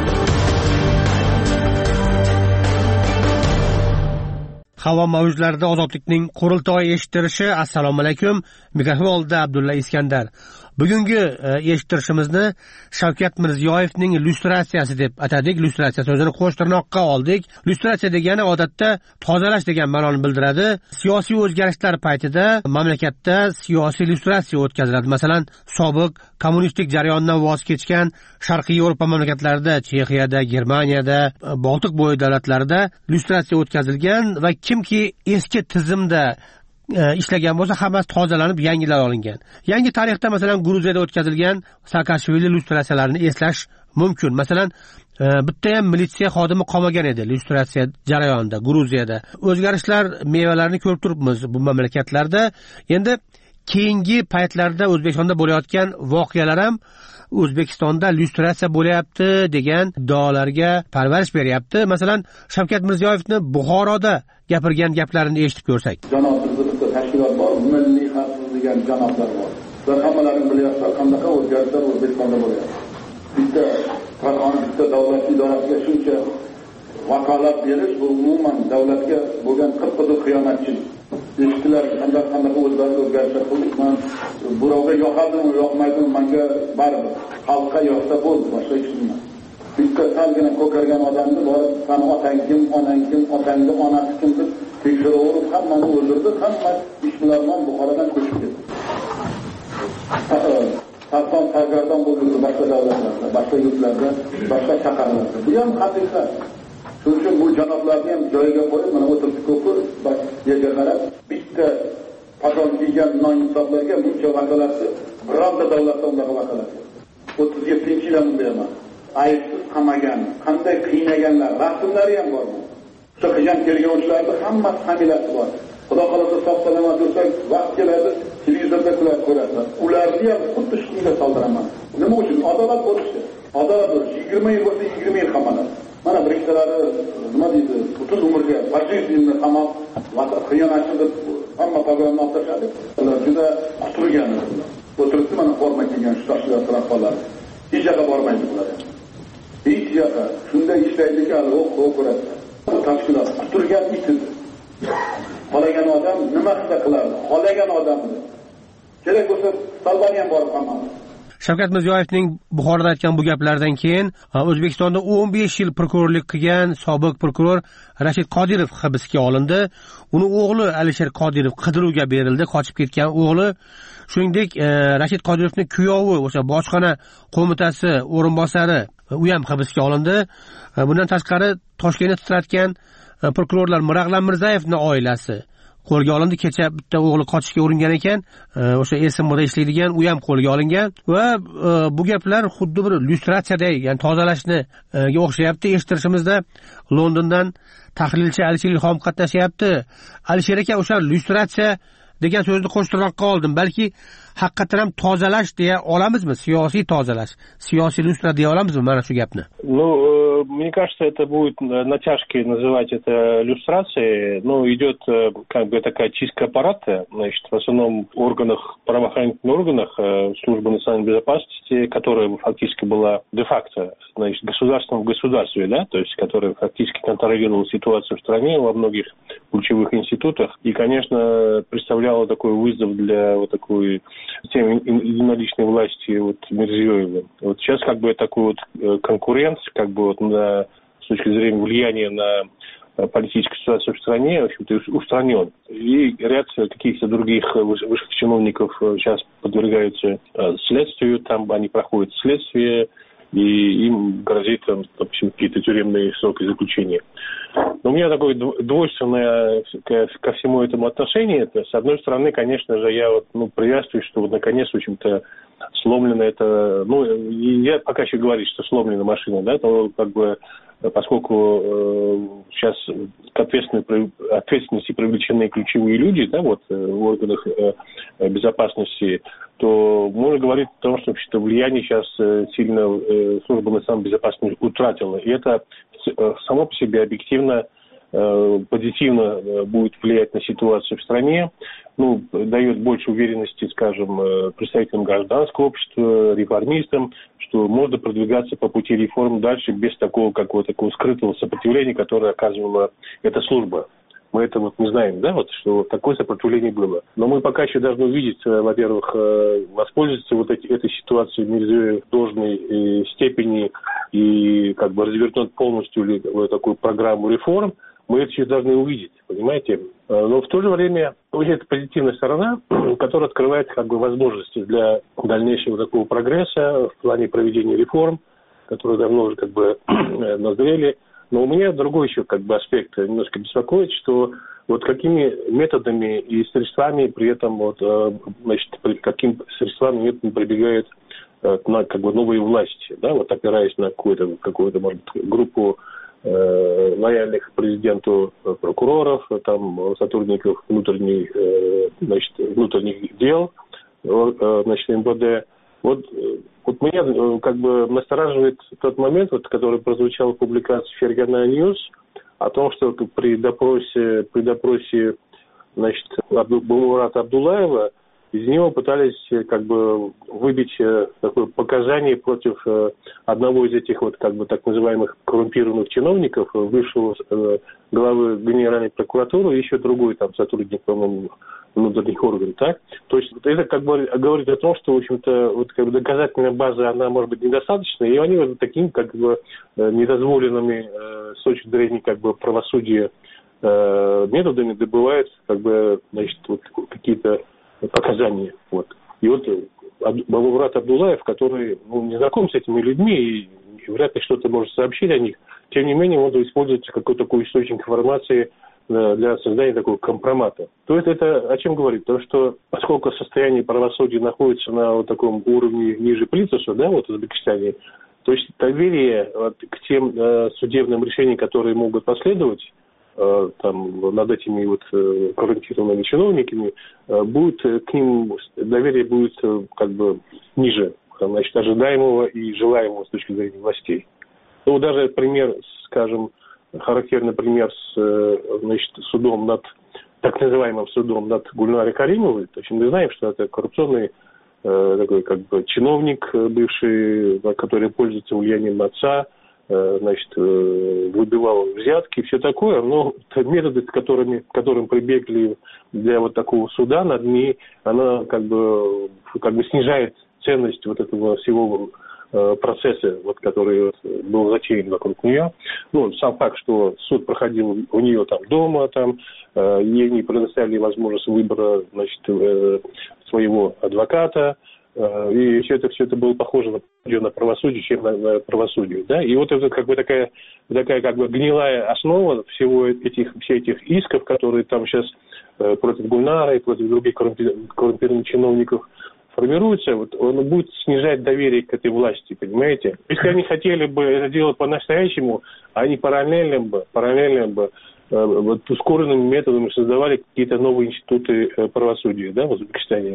Havo mavjlarida ozodlikning qurultoy eshittirishi. Assalomu alaykum. Mikrofon oldida Abdulla Iskandar. Bugungi eshittirishimizni Shavkat Mirziyoyevning lyustratsiyasi deb atadik. Lyustratsiya so'zini qo'sh tirnoqqa oldik. Lyustratsiya degani odatda tozalash degan ma'noni bildiradi. Siyosiy o'zgarishlar paytida mamlakatda siyosiy lyustratsiya o'tkaziladi. Masalan, sobiq kommunistik jarayondan voz kechgan Sharqiy Yevropa mamlakatlarida, Chexiyada, Germaniyada, Boltiq bo'yi davlatlarida lyustratsiya o'tkazilgan va kimki eski tizimda ishlagan bo'lsa, hammasi tozalanib yangilar olingan. Yangi tarixda masalan Gruziyada o'tkazilgan Saakashvili lyustratsiyalarini eslash mumkin. Masalan, bitta ham militsiya xodimi qolmagan edi lyustratsiya jarayonida Gruziyada. O'zgarishlar mevalarini ko'rib turibmiz bu mamlakatlarda. Endi keyingi paytlarda O'zbekistonda bo'layotgan voqealar ham O'zbekistonda lyustratsiya bo'layapti degan iddaolarga parvarish beryapti. Masalan, Shavkat Mirziyoyevni Buxoroda gapirgan gaplarini eshitib ko'rsak. Janob bizda tashkilot bor, milliy xavfsizlik degan janoblar bor. Sizlar hammalaring bilyapsizlar, qanaqa o'zgarishlar O'zbekistonda bo'lyapti. Bitta davlat idorasiga shuncha vakolat berish bu umuman davlatga bo'lgan qip-qizil xiyonatchilik. Eshitdilar, qanaqa o'zgarishlar qildik. Men birovga yoqadimi, yoqmaydimi, menga baribir. Xalqqa yoqsa bo'ldi, boshqa hech nima. Bitta salgina ko'kargan odamni borib, "Sen otang kim, onang kim, otangning onasi kim?" deb tekshirib, hammani o'ldirdi, hamma ishbilarmon Buxorodan ko'chib ketdi. Hatton sargardon bo'ldi boshqa davlatlarda, boshqa yurtlarda, boshqa shaharlarda. Bu ham haqiqat. Shuning uchun bu janoblarni ham joyiga qo'yib, mana o'tirib ko'pir, yerga qarab, bitta patron kiygan noinsoflarga buncha vakolatni bironta davlatda unaqa vakolat yo'q. 37-yildan beri aybsiz qamagan, qanday qiynaganlar, rasmlari ham bor. Shu qilgan tergovchilarning hammasi familiyasi bor. Xudo xolasa sog'-salomat bo'lsak, vaqt keladi, televizorda ko'rasiz. Ularni ham xuddi shunga soldiraman. Nima uchun? Adolat bo'lishdi. Adolat bo'lish 20 yil bo'lsa 20 yil qamaladi. Mana bir ikkalari nima deydi? Butun umrga fashizmni qamoq, xiyonatchi deb hamma pog'onni otashadi. Ular juda quturgan. O'tiribdi mana forma kiygan shu tashkilot rahbarlari. Hech yoqqa bormaydi bular. Hech yoqqa. Shunda ishlaydigan hali ko'radi. Bu tashkilot quturgan iti. Qolagan odam nima qilsa qiladi? Qolagan odamni. Kerak bo'lsa Salbani ham borib qoladi. Shavkat Mirziyoyevning Buxoroda aytgan bu gaplaridan keyin O'zbekistonda 15 yil prokurorlik qilgan sobiq prokuror Rashid Qodirov hibsga olindi. Uni o'g'li Alisher Qodirov qidiruvga berildi, qochib ketgan o'g'li. Shuningdek, Rashid Qodirovning kuyovi o'sha bojxona qo'mitasi o'rinbosari u ham hibsga olindi. Bundan tashqari Toshkentda titratgan prokurorlar Mirag'lam Mirzayevning oilasi qo'lga olindi. Kecha bitta o'g'li qochishga uringan ekan, o'sha SMBda ishlaydigan, u ham qo'lga olingan va bu gaplar xuddi bir lyustratsiyaday, ya'ni tozalashga o'xshayapti. Eshittirishimizda Londondan tahlilchi Alisher Ilhom qatnashyapti. Alisher aka, o'sha lyustratsiya degan so'zni qo'shtirnoqqa oldim. Balki haqiqatan ham tozalash deya olamizmi? Siyosiy tozalash, siyosiy lustra deya olamizmi mana shu gapni? Мне кажется, это будет натяжкой называть это люстрацией. Идет как бы такая чистка аппарата, значит, в основном правоохранительных органах службы национальной безопасности, которая фактически была де-факто, значит, государством в государстве, да, то есть, которая фактически контролировала ситуацию в стране во многих ключевых институтах. И, конечно, представляла такой вызов для вот такой единоличной власти Мирзиёева. Сейчас как бы такой конкурент, как бы с точки зрения влияния на политическую ситуацию в стране, в общем-то, устранен. И ряд каких-то других высших чиновников сейчас подвергаются следствию, там они проходят следствие, и им грозит, допустим, какие-то тюремные сроки заключения. Но у меня такое двойственное ко всему этому отношение. С одной стороны, конечно же, я приветствую, что наконец, в общем-то, сломлена это, я пока еще говорю, что сломлена машина, да, то как бы поскольку сейчас к ответственности привлечены ключевые люди, да, в органах безопасности, то можно говорить о том, что влияние сейчас сильно служба национальной безопасности утратила. И это само по себе объективно позитивно будет влиять на ситуацию в стране, дает больше уверенности, скажем, представителям гражданского общества, реформистам, что можно продвигаться по пути реформ дальше без такого скрытого сопротивления, которое оказывала эта служба. Мы это не знаем, да, что такое сопротивление было. Но мы пока еще должны увидеть, во-первых, воспользоваться этой ситуацией Мирзиёев в должной степени и как бы развернуть полностью такую программу реформ. Мы это еще должны увидеть, понимаете? Но в то же время это позитивная сторона, которая открывает как бы возможности для дальнейшего такого прогресса в плане проведения реформ, которые давно уже как бы назрели. Но у меня другой еще как бы аспект немножко беспокоит, что какими методами и средствами при этом каким средствами методами прибегают на как бы новые власти, да, опираясь на какую-то может быть, группу лояльных президенту прокуроров, там сотрудников внутренних дел, МВД. Меня как бы настораживает тот момент, который прозвучал в публикации Фергана Ньюс, о том, что при допросе Бумурата Абдуллаева из него пытались как бы выбить такое показание против одного из этих так называемых коррумпированных чиновников, бывшего главы Генеральной прокуратуры, и еще другой там сотрудник, по-моему, внутренних органов, так? То есть это как бы говорит о том, что, в общем-то, доказательная база, она может быть недостаточна, и они такими как бы недозволенными с точки зрения как бы правосудия методами добывают как бы, какие-то показания. И Бумурат Абдуллаев, который не знаком с этими людьми и вряд ли что-то может сообщить о них, тем не менее он использует какой-то такой источник информации для создания такого компромата. То есть это о чем говорит? То, что поскольку состояние правосудия находится на таком уровне ниже плинтуса, да, в Узбекистане, то есть доверие к тем судебным решениям, которые могут последовать над этими коррумпированными чиновниками, будет к ним доверие будет как бы ниже, ожидаемого и желаемого с точки зрения властей. Даже пример, скажем, характерный пример с судом так называемым судом над Гульнарой Каримовой. То есть мы знаем, что это коррупционный такой как бы чиновник бывший, который пользуется влиянием отца, выбивал взятки и все такое, но методы, к которым прибегли для такого суда над ней, она как бы снижает ценность вот этого всего процесса, вот, который был затеян вокруг нее. Ну, сам факт, что суд проходил у нее там дома, там, ей не предоставили возможность выбора, значит, своего адвоката, и все это было похоже на правосудие, чем на правосудие, да, и вот это как бы такая как бы гнилая основа всех этих исков, которые там сейчас против Гульнара и против других коррумпированных чиновников формируется, вот он будет снижать доверие к этой власти, понимаете? Если они хотели бы это делать по-настоящему, они параллельно бы вот ускоренными методами создавали какие-то новые институты правосудия, да, в Узбекистане.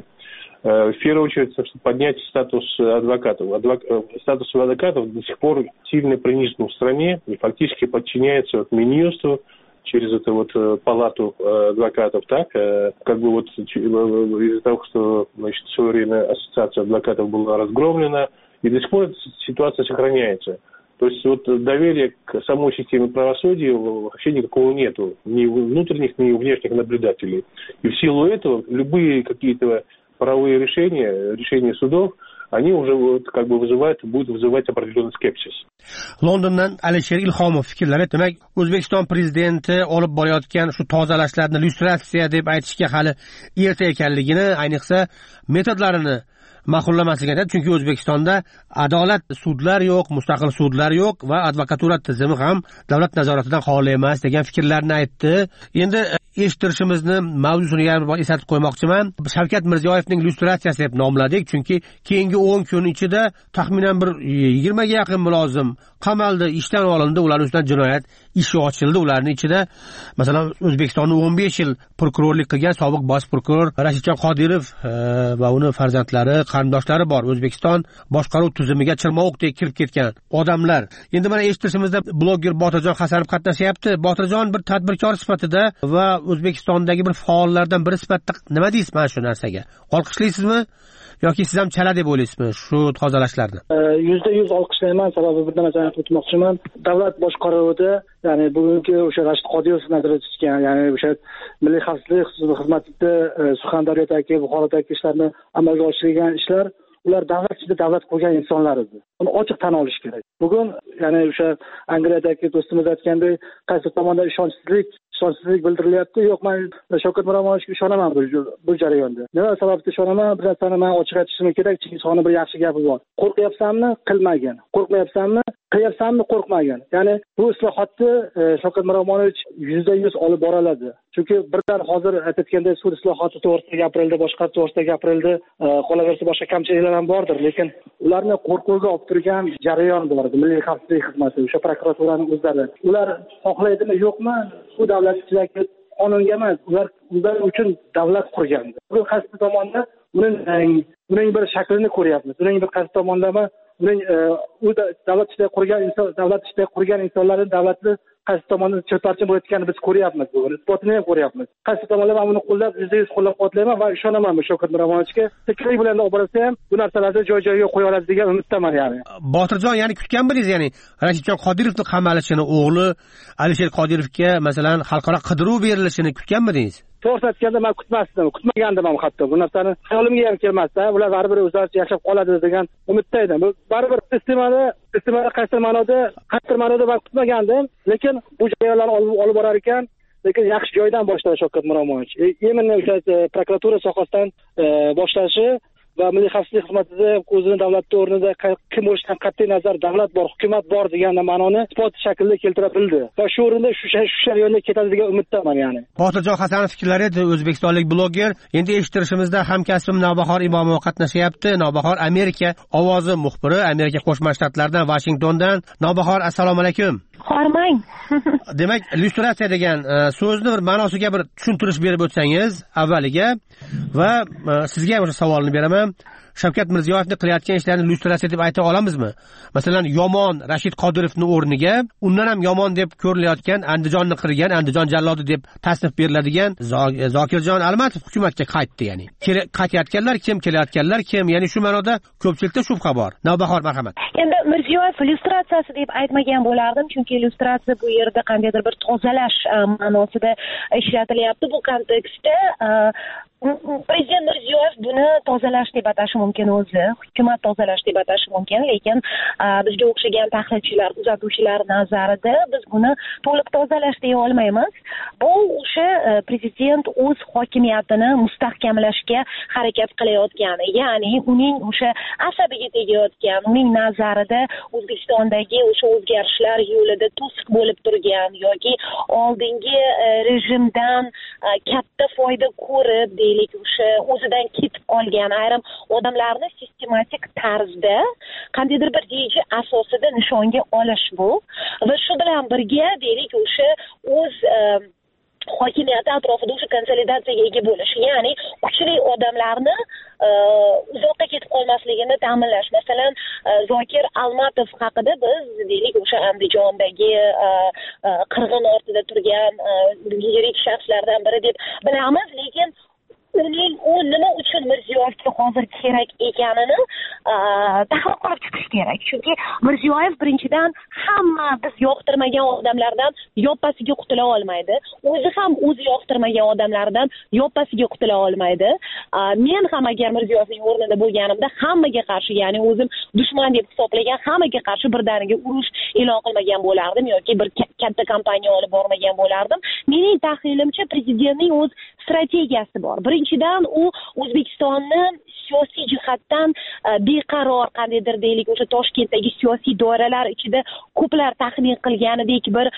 В первую очередь, чтобы поднять статус адвокатов. Статус адвокатов до сих пор сильно принижен в стране и фактически подчиняется вот Минюсту через эту вот палату адвокатов, так, как бы вот из-за того, что, значит, в свое время ассоциация адвокатов была разгромлена, и до сих пор эта ситуация сохраняется. То есть вот доверия к самой системе правосудия вообще никакого нету, ни внутренних, ни внешних наблюдателей. И в силу этого любые какие-то правовые решения судов, они уже вот как бы будут вызывать определенный скепсис. Londondan Alisher Ilhomov fikrlari, demak, O'zbekiston prezidenti olib borayotgan shu tozalashlarni lyustratsiya deb aytishga hali erta ekanligini, ayniqsa metodlarini ma'qullamasligini aytadi. Chunki O'zbekistonda adolat sudlar yo'q, mustaqil sudlar yo'q va advokatura tizimi ham davlat nazoratidan xoli emas degan fikrlarni aytdi. Endi eshittirishimizni mavzusini yana bir eslatib qo'ymoqchiman. Shavkat Mirziyoyevning lyustratsiyasi deb nomladik, chunki keyingi 10 kun ichida taxminan bir 20 ga yaqin mulozim qamaldi, ishdan olindi, ular ustidan jinoyat ishi ochildi. Ularning ichida masalan O'zbekistonda 15 yil prokurorlik qilgan sobiq bosh prokuror Rashidjon Qodirov va uning farzandlari, qarindoshlari bor. O'zbekiston boshqaruv tizimiga chirmovuqdek kirib ketgan odamlar. Endi mana eshittirishimizda blogger Botirjon Hasanov qatnashyapti. Botirjon bir tadbirkor sifatida va O'zbekistondagi bir faollardan biri sifatida nima deysiz mana shu narsaga? Olqishlaysizmi yoki siz ham chala deb o'ylaysizmi shu tozalashlarni? %100 olqishlayman, sababi bir narsani aytib o'tmoqchiman. Davlat boshqaruvida, ya'ni bugungi o'sha Rashid Qodirov nazarda tutgan, ya'ni o'sha Milliy xavfsizlik xizmatida Surxondaryodagi, Buxorodagi ishlarni amalga oshirgan ishlar, ular davlat ichida davlat qurgan insonlar edi. Uni ochiq tan olish kerak. Bugun ya'ni o'sha Angliyadagi do'stimiz aytgandek, qaysi tomondan ishonchsizlik bildirilyapti. Yo'q, men Shavkat Miromonovga ishonaman bu jarayonda. Nima sababdan ishonaman? Bir narsani men ochiq aytishim kerak. Chingizxonning bir yaxshi gapi bor. Qo'rqyapsanmi? Qilmagin. Qo'rqmayapsanmi? Qilyapsanmi? Qo'rqmagin. Ya'ni bu islohotni Shavkat Miromonovich %100 olib boradi. Chunki birdan hozir aytayotganda sud islohoti to'g'risida gapirildi, boshqa to'g'risida gapirildi, qolaversa boshqa kamchiliklar ham bordir, lekin ularni qo'rquvga olib turgan jarayon bor edi. Milliy xavfsizlik xizmati, o'sha prokuraturaning o'zlari. Ular xohlaydimi, yo'qmi? Bu davlat ichidagi qonunga emas, ular uchun davlat qurgan. Bu qaysi tomonda uning bir shaklini ko'ryapmiz. Uning bir qaysi tomonda u davlat ichida qurgan insonlarning davlatni qaysi tomonda chirparchin bo'layotganini biz ko'ryapmiz. Bu isbotini ham ko'ryapmiz. Qaysi tomonlama buni qo'llab, %100 qo'llab-quvvatlayman va ishonaman Shavkat Miromonovga. Fikri bilan olib borsa ham bu narsalarni joy-joyiga qo'ya oladi degan umiddaman ya'ni. Botirjon, ya'ni kutganmidingiz, ya'ni Rashidjon Qodirovning qamalishini, o'g'li Alisher Qodirovga masalan xalqaro qidiruv berilishini kutganmidingiz? To'g'ri aytganda men kutmagandim ham hatto. Bu narsani xayolimga ham kelmasdi. Ular baribir o'zlaricha yashab qoladi degan umidda edim. Baribir istimali qaysi ma'noda men kutmagandim, lekin bu jarayonlarni olib borar ekan, lekin yaxshi joydan boshladi Shavkat Miromonovich. Imенно o'sha prokuratura sohasidan boshlashi va Milliy xavfsizlik xizmatida o'zini davlatda o'rnida kim bo'lishidan qat'iy nazar davlat bor, hukumat bor degan ma'noni isbot shaklida keltira bildi. Va shu o'rinda shu jarayonga ketadi degan umiddaman ya'ni. Botirjon Hasanov fikrlari edi, o'zbekistonlik blogger. Endi eshittirishimizda hamkasbim Navbahor Imomova qatnashyapti. Navbahor Amerika ovozi muxbiri, Amerika Qo'shma Shtatlaridan, Vashingtondan. Navbahor, assalomu alaykum. Hormang. Demak, lyustratsiya degan so'zni bir ma'nosiga bir tushuntirish berib o'tsangiz avvaliga va sizga ham o'sha savolni beraman. Shavkat Mirziyoyevning qilayotgan ishlarini lyustratsiya deb ayta olamizmi? Masalan, yomon Rashid Qodirovning o'rniga undan ham yomon deb ko'rilayotgan Andijonni qirgan, Andijon jallodi deb tasnif beriladigan Zokirjon Almatov hukumatga qaytdi, ya'ni. Qaytayotganlar kim, kelayotganlar kim? Ya'ni shu ma'noda ko'pchilikda shubha bor. Navbahor, marhamat. Endi Mirziyoyev lyustratsiyasi deb aytmagan bo'lardim, chunki lyustratsiya bu yerda qandaydir bir tozalash ma'nosida ishlatilyapti. Bu kontekstda prezident Mirziyoyev buni tozalash deb atashi mumkin, o'zi hukumat tozalash deb atashi mumkin, lekin bizga o'xshagan tahlilchilar, kuzatuvchilar nazarida biz buni to'liq tozalash deya olmaymiz. Bu o'sha prezident o'z hokimiyatini mustahkamlashga harakat qilayotgani, ya'ni uning o'sha asabiga tegayotgan, uning nazarida O'zbekistondagi o'sha o'zgarishlar yo'lida to'siq bo'lib turgan yoki oldingi rejimdan katta foyda ko'rib, deylik, o'sha o'zidan ketib qolgan ayrim odamlarni sistematik tarzda qandaydir bir reja asosida nishonga olish bu va shu bilan birga, deylik, o'sha o'z hokimiyati atrofida o'sha konsolidatsiyaga ega bo'lish, ya'ni kuchli odamlarni uzoqqa ketib qolmasligini ta'minlash. Masalan, Zokir Almatov haqida biz, deylik, o'sha Andijondagi qirg'in ortida turgan yirik shaxslardan biri deb bilamiz, lekin u nima uchun Mirziyoyevga hozir kerak ekanini tahlil qilib chiqish kerak. Chunki Mirziyoyev birinchidan hamma biz yoqtirmagan odamlardan yoppasiga qutula olmaydi. O'zi ham o'zi yoqtirmagan odamlardan yoppasiga qutula olmaydi. Men ham agar Mirziyoyevning o'rnida bo'lganimda hammaga qarshi, ya'ni o'zim dushman deb hisoblagan hammaga qarshi birdaniga urush e'lon qilmagan bo'lardim yoki bir katta kampaniya olib bormagan bo'lardim. Mening tahlilimcha prezidentning o'z strategiyasi bor. Birinchidan u O'zbekistonni siyosiy jihatdan beqaror, qandaydir, deylik, o'sha Toshkentdagi siyosiy doiralar ichida ko'plar taxmin qilganidek bir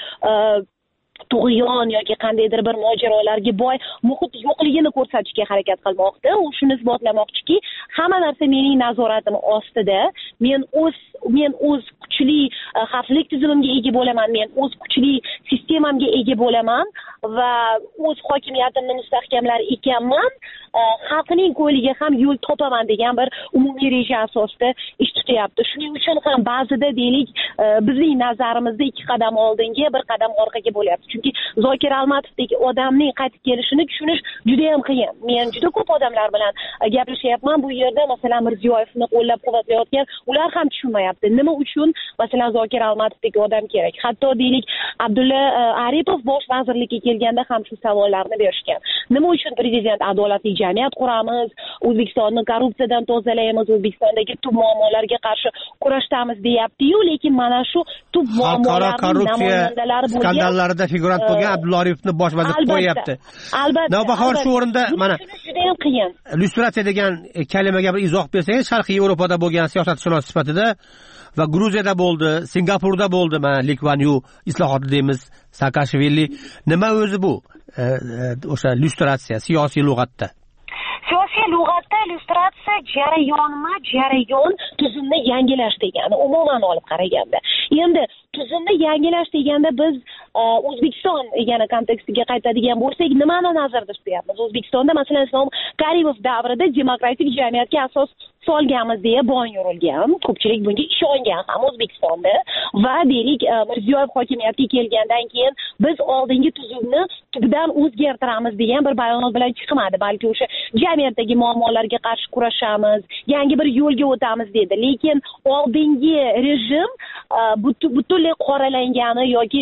tug'yon yoki qandaydir bir mojarolarga boy muhit yo'qligini ko'rsatishga harakat qilmoqda. U shuni isbotlamoqchiki, hamma narsa mening nazoratim ostida. Men o'z kuchli xavfsizlik tizimimga ega bo'laman, men o'z kuchli sistemamga ega bo'laman va o'z hokimiyatimni mustahkamlar ekanman. Xalqning ko'liga ham yo'l topaman degan bir umumiy reja asosida ish tutyapti. Shuning uchun ham ba'zida, deylik, bizning nazarimizda 2 qadam oldinga, 1 qadam orqaga bo'lyapti. Chunki Zokir Almatovdek odamning qaytib kelishini tushunish juda ham qiyin. Men juda ko'p odamlar bilan gaplashyapman. Bu yerda masalan Mirziyoyevni qo'llab-quvvatlayotgan ular ham tushunmayapti. Nima uchun masalan Zokir Almatovdek odam kerak? Hatto, deylik, Abdulla Aripov bosh vazirlikka kelganda ham shu savollarni berishgan. Nima uchun prezident adolatli jamiyat quramiz, O'zbekistonni korrupsiyadan tozalaymiz, O'zbekistondagi tub muammolarga qarshi kurashdamiz deyapti-yu, lekin mana shu tub muammolarning namoyandalari bo'lgan skandallarida figurant bo'lgan Abdulla Aripovni bosh vazir qo'yapti. Albatta. Navbahor shu o'rinda mana juda ham qiyin. Lyustratsiya degan kalimaga bir izoh bersangiz, Sharqiy Yevropada bo'lgan siyosatshunos sifatida va Gruziyada bo'ldi, Singapurda bo'ldi, mana Lee Kuan Yew islohoti deymiz, Saakashvili. Nima o'zi bu? O'sha lyustratsiya siyosiy lug'atda. Siyosiy lug'atda lyustratsiya jarayon tuzumni yangilash degani, umuman olib qaraganda. Endi tuzumni yangilash deganda biz O'zbekiston yana kontekstiga qaytadigan bo'lsak, nimani nazarda tutyapmiz? O'zbekistonda masalan Islom Karimov davrida demokratik jamiyatga asos solganmiz deya bon yurilgan. Ko'pchilik bunga ishongan ham O'zbekistonda va, deylik, Mirziyoyev hokimiyatga kelgandan keyin biz oldingi tuzumni tubdan o'zgartiramiz degan bir bayonot bilan chiqmadi, balki o'sha jamiyatdagi muammolarga qarshi kurashamiz, yangi bir yo'lga o'tamiz dedi. Lekin oldingi rejim butunlay qoralangani yoki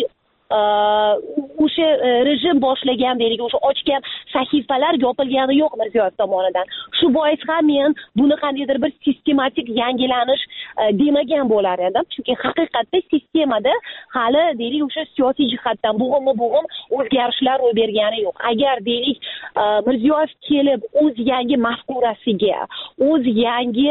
o'sha rejim boshlagan, deylik, o'sha ochgan sahifalar yopilgani yo'q Mirziyoyev tomonidan. Shu bois ham men buni qandaydir bir sistematik yangilanish demagan bo'lar edim. Chunki haqiqatda sistemada hali, deylik, o'sha siyosiy jihatdan bo'g'im o'zgarishlar ro'y bergani yo'q. Agar, deylik, Mirziyoyev kelib o'z yangi mafkurasiga, o'z yangi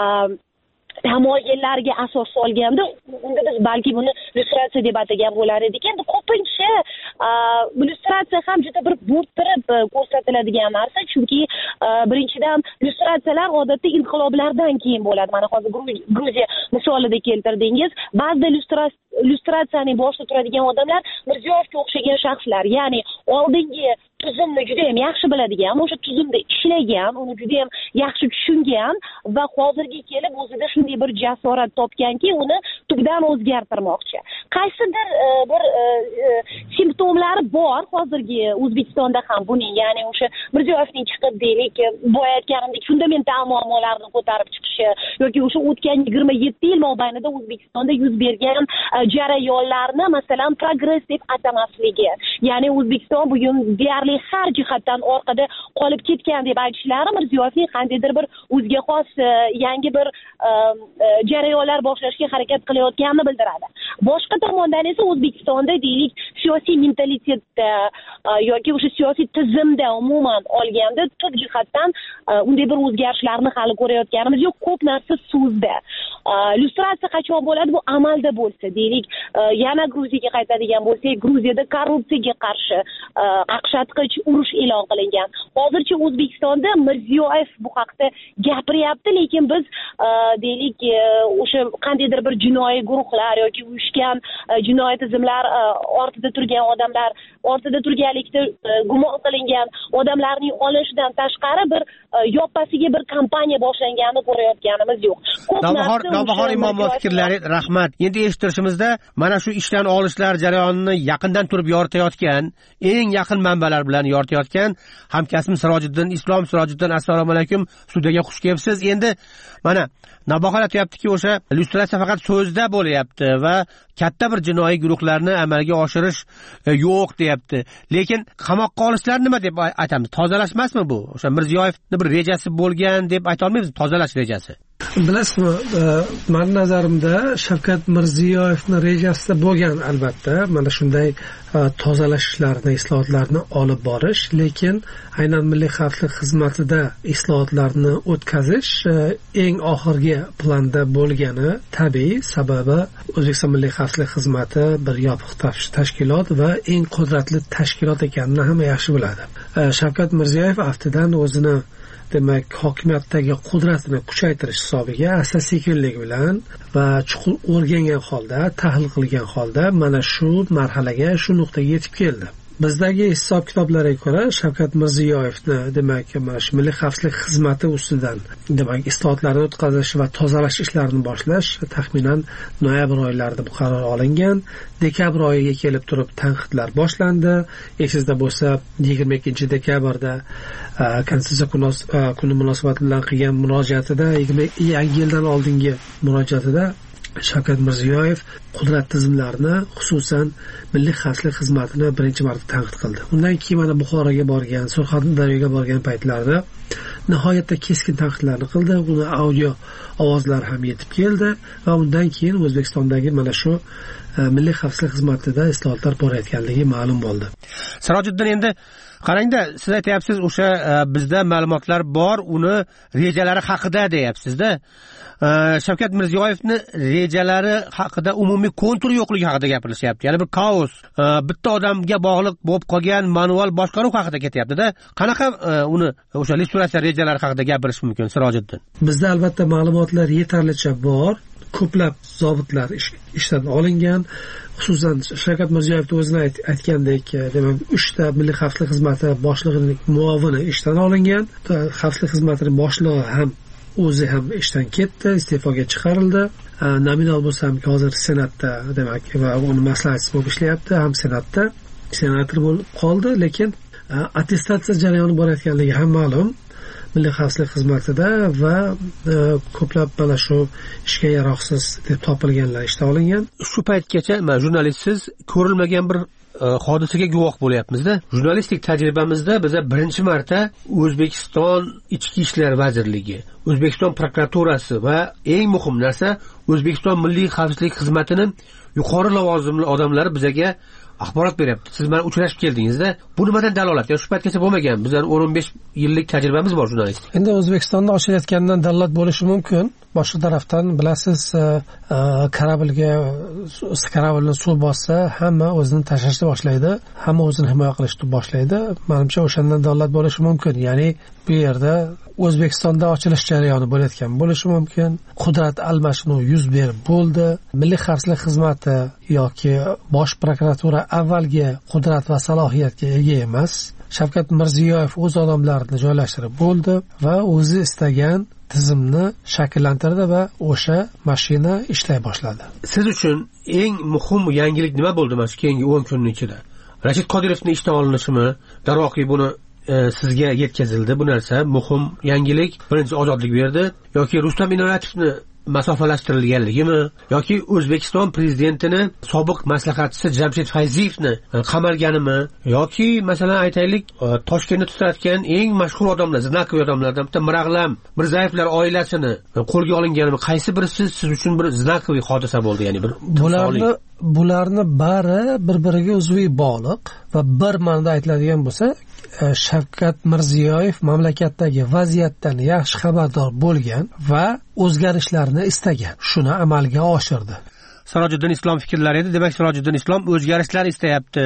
tamoyillariga asos solganda, unda biz balki buni lyustratsiya deb atagan bo'lar edik. Endi ko'pincha lyustratsiya ham juda bir bo'rttirib ko'rsatiladigan narsa, chunki birinchidan lyustratsiyalar odatda inqiloblardan keyin bo'ladi. Mana hozir Gruziya misolida keltirdingiz. Ba'zida lyustratsiyaning boshida turadigan odamlar Mirziyoyevga o'xshagan shaxslar, ya'ni oldingi tuzumni juda ham yaxshi biladigan, o'sha tuzumda ishlagan, uni juda ham yaxshi tushungan va hozirga kelib o'zida shunday bir jasorat topganki, uni tubdan o'zgartirmoqchi. Qaysidir bir simptomlari bor hozirgi O'zbekistonda ham buning, ya'ni o'sha Mirziyoyevning chiqib deylik, boya aytganimdek fundamental muammolarni ko'tarib chiqishi yoki o'sha o'tgan 27 yil mobaynida O'zbekistonda yuz bergan jarayonlarni masalan progress deb atamasligi, ya'ni O'zbekiston bugun deyarli har jihatdan orqada qolib ketgan deb aytishlari Mirziyoyevning qandaydir bir o'ziga xos yangi bir jarayonlar boshlashga harakat qilayotganini bildiradi. Boshqa tomondan esa O'zbekistonda deylik siyosiy mentalitetda yoki o'sha siyosiy tizimda umuman olganda tub jihatdan unday bir o'zgarishlarni hali ko'rayotganimiz yo'q. Ko'p narsa so'zda. Lyustratsiya qachon bo'ladi? Bu amalda bo'lsa, deylik, yana Gruziyaga qaytadigan bo'lsak, Gruziyada korrupsiyaga qarshi qaqshatqich urush e'lon qilingan. Hozircha O'zbekistonda Mirziyoyev bu haqda gapiryapti, lekin biz deylik o'sha qandaydir bir jinoiy guruhlar yoki uyushgan jinoiy tizimlar ortida turgan odamlar, ortida turganlikda gumon qilingan odamlarning olishidan tashqari bir yoppasiga bir kampaniya boshlanganini ko'rayotganimiz yo'q. Navbahor Imomov fikrlari, rahmat. Endi eshittirishimizda mana shu ishdan olishlar jarayonini yaqindan turib yoritayotgan, eng yaqin manbalar bilan yoritayotgan hamkasbim Islom Sirojiddin, assalomu alaykum, studiyaga xush kelibsiz. Endi mana Navbahor aytayaptiki, o'sha lyustratsiya faqat so'zda bo'lyapti va katta bir jinoiy guruhlarni amalga oshirish yo'q deyapti. Lekin qamoqqa olishlar nima deb aytamiz? Tozalash emasmi bu? O'sha Mirziyoyevning bir rejasi bo'lgan deb ayta olmaymiz, tozalash rejasi. Bilasizmi, meni nazarimda Shavkat Mirziyoyevning rejasida bo'lgan albatta mana shunday tozalash ishlarini, islohotlarni olib borish, lekin aynan Milliy xavfsizlik xizmatida islohotlarni o'tkazish eng oxirgi planda bo'lgani tabiiy, sababi O'zbekiston Milliy xavfsizlik xizmati bir yopiq tashkilot va eng qudratli tashkilot ekanini hamma yaxshi biladi. Shavkat Mirziyoyev aftidan o'zini demak hokimiyatdagi qudratini kuchaytirish hisobiga asta-sekinlik bilan va chuqur o'rgangan holda, tahlil qilgan holda mana shu marhalaga, shu nuqtaga yetib keldi. Bizdagi hisob kitoblarga ko'ra Shavkat Mirziyoyevni demak mana shu Milliy xavfsizlik xizmati ustidan demak islohotlarni o'tkazish va tozalash ishlarini boshlash taxminan noyabr oylarida bu qaror olingan. Dekabr oyiga kelib turib tanqidlar boshlandi. Esingizda bo'lsa 22 dekabrda Konstitutsiya kuni munosabati bilan qilgan murojaatida, yangi yildan oldingi murojaatida Shavkat Mirziyoyev qudrat tizimlarini, xususan Milliy xavfsizlik xizmatini birinchi marta tanqid qildi. Undan keyin mana Buxoroga borgan, Surxondaryoga borgan paytlarda nihoyatda keskin tanqidlarni qildi. Uni audio ovozlar ham yetib keldi va undan keyin O'zbekistondagi mana shu Milliy xavfsizlik xizmatida islohotlar borayotganligi ma'lum bo'ldi. Sirojiddin, endi qarangda, siz aytayapsiz, o'sha bizda ma'lumotlar bor, uni rejalari haqida deyapsiz-da. Shavkat Mirziyoyevning rejalari haqida umumiy konturi yo'qligi haqida gapirilyapti. Ya'ni bir kaos, bitta odamga bog'liq bo'lib qolgan manual boshqaruv haqida ketyapti-da. Qanaqa uni o'sha lyustratsiya rejalari haqida gapirish mumkin, Sirojiddin? Bizda albatta ma'lumotlar yetarlicha bor. Ko'plab zobitlar ishdan olingan. Xususan Shavkat Mirziyoyev o'zini aytgandek, demak 3 ta Milliy xavfsizlik xizmati boshlig'ining muovini ishdan olingan. Xavfsizlik xizmatining boshlig'i ham o'zi ham ishdan ketdi, iste'foga chiqarildi. Nominal bo'lsa ham hozir Senatda demak va uni maslahatchisi bo'lib ishlayapti, ham Senatda senator bo'lib qoldi, lekin attestatsiya jarayoni borayotganligi ham ma'lum. Milliy xavfsizlik xizmatida va ko'plab mana shu ishga yaroqsiz deb topilganlar ishdan olingan. Shu paytgacha jurnalistsiz ko'rilmagan bir hodisaga guvoh bo'lyapmiz-da. Jurnalistik tajribamizda biz birinchi marta O'zbekiston Ichki ishlar vazirligi, O'zbekiston prokuraturasi va eng muhim narsa O'zbekiston Milliy xavfsizlik xizmatining yuqori lavozimli odamlari bizga axborot beryapti. Siz bilan uchrashib keldingiz-da. Bu nimadan dalolat? Shu paytgacha bo'lmagan. Bizlar 15 yillik tajribamiz bor jurnalistik. Endi O'zbekistonda ochilayotgandan dalolat bo'lishi mumkin. Boshqa tarafdan bilasiz, karabilni suv bossa, hamma o'zini tashlashni boshlaydi, hamma o'zini himoya qilishni boshlaydi. Menimcha o'shandan dalolat bo'lishi mumkin. Ya'ni bu yerda O'zbekistonda ochilish jarayoni bo'layotgan bo'lishi mumkin. Qudrat almashinuv yuz berib bo'ldi. Milliy xavfsizlik xizmati yoki bosh prokuratura avvalgi qudrat va salohiyatga ega emas. Shavkat Mirziyoyev o'z odamlarini joylashtirib bo'ldi va o'zi istagan tizimni shakllantirdi va o'sha mashina ishlay boshladi. Siz uchun eng muhim yangilik nima bo'ldi mana shu keyingi 10 kunning ichida? Rashid Qodirovning ishdan olinishimi, darvoqi buni sizga yetkazildi bu narsa muhim yangilik, birinchi ozodlik berdi yoki Rustam Inoyatovni masofalashtirilganligimi yoki O'zbekiston prezidentini sobiq maslahatchisi Jamshid Fayziyevni qamalganimi yoki masalan aytaylik Toshkentda tutatgan eng mashhur odamlar, znakoviy odamlardan bitta Mirag'lam Mirzayevlar oilasini qo'lga olinganimi, qaysi birisi siz uchun bir znakoviy hodisa bo'ldi, ya'ni bir bularni bari bir-biriga uzviy bog'liq va bir ma'noda aytiladigan bo'lsa, Shavkat Mirziyoyev mamlakatdagi vaziyatdan yaxshi xabardor bo'lgan va o'zgarishlarni istagan, shuni amalga oshirdi. Sirojiddin Islom fikrlari edi. Demak, Sirojiddin Islom o'zgarishlar istayapti,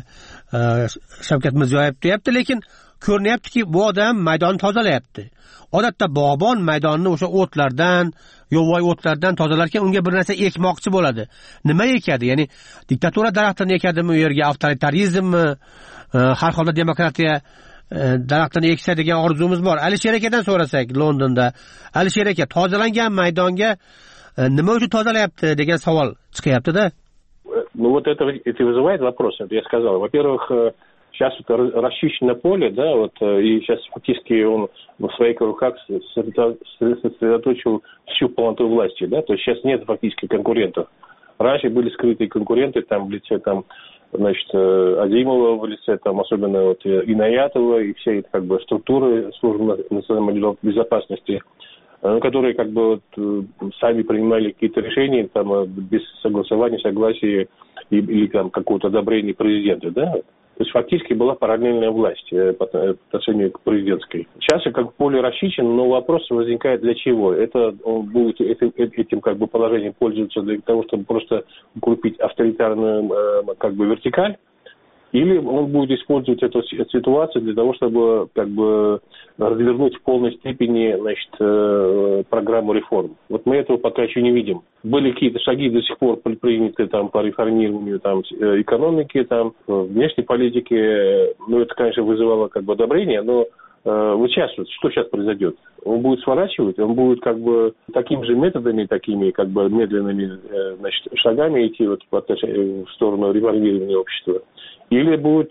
Shavkat Mirziyoyev deyapti, lekin ko'rinyaptiki bu odam maydonni tozalayapti. Odatda bog'bon maydonni o'sha o'tlardan, yovvoyi o'tlardan tozalarkan unga bir narsa ekmoqchi bo'ladi. Nima ekadi? Ya'ni diktatura daraxtini ekadimi, u yerga avtoritarizmmi, har holda demokratiya daraxtini eksa degan orzumuz bor. Alisher akadan so'rasak Londonda, Alisher aka tozalangan maydonga nima uchun tozalayapti degan savol chiqyapti-da. Ну вот это вызывает вопросы, я сказал. Во-первых, сейчас вот расчищено поле, да, вот, и сейчас фактически он в своих руках сосредоточил всю полноту власти, да, то есть сейчас нет фактически конкурентов. Раньше были скрытые конкуренты, там, в лице, там, значит, Азимова, в лице, там, особенно вот Инаятова и все эти, как бы, структуры службы национальной безопасности, которые, как бы, вот, сами принимали какие-то решения, там, без согласования, согласия или, там, какого-то одобрения президента, да. То есть фактически была параллельная власть по отношению к президентской. Сейчас как поле расчищено, но вопрос возникает для чего? Это он будет этим как бы положением пользоваться для того, чтобы просто укрепить авторитарную как бы вертикаль, или он будет использовать эту ситуацию для того, чтобы как бы развернуть в полной степени, значит, программу реформ. Вот мы этого пока еще не видим. Были какие-то шаги до сих пор приняты там по реформированию там экономики, там внешней политики. Ну, это, конечно, вызывало как бы одобрение, но вот сейчас вот что сейчас произойдет? Он будет сворачивать, он будет как бы такими же методами, такими как бы медленными, значит, шагами идти вот в сторону реформирования общества. Или будет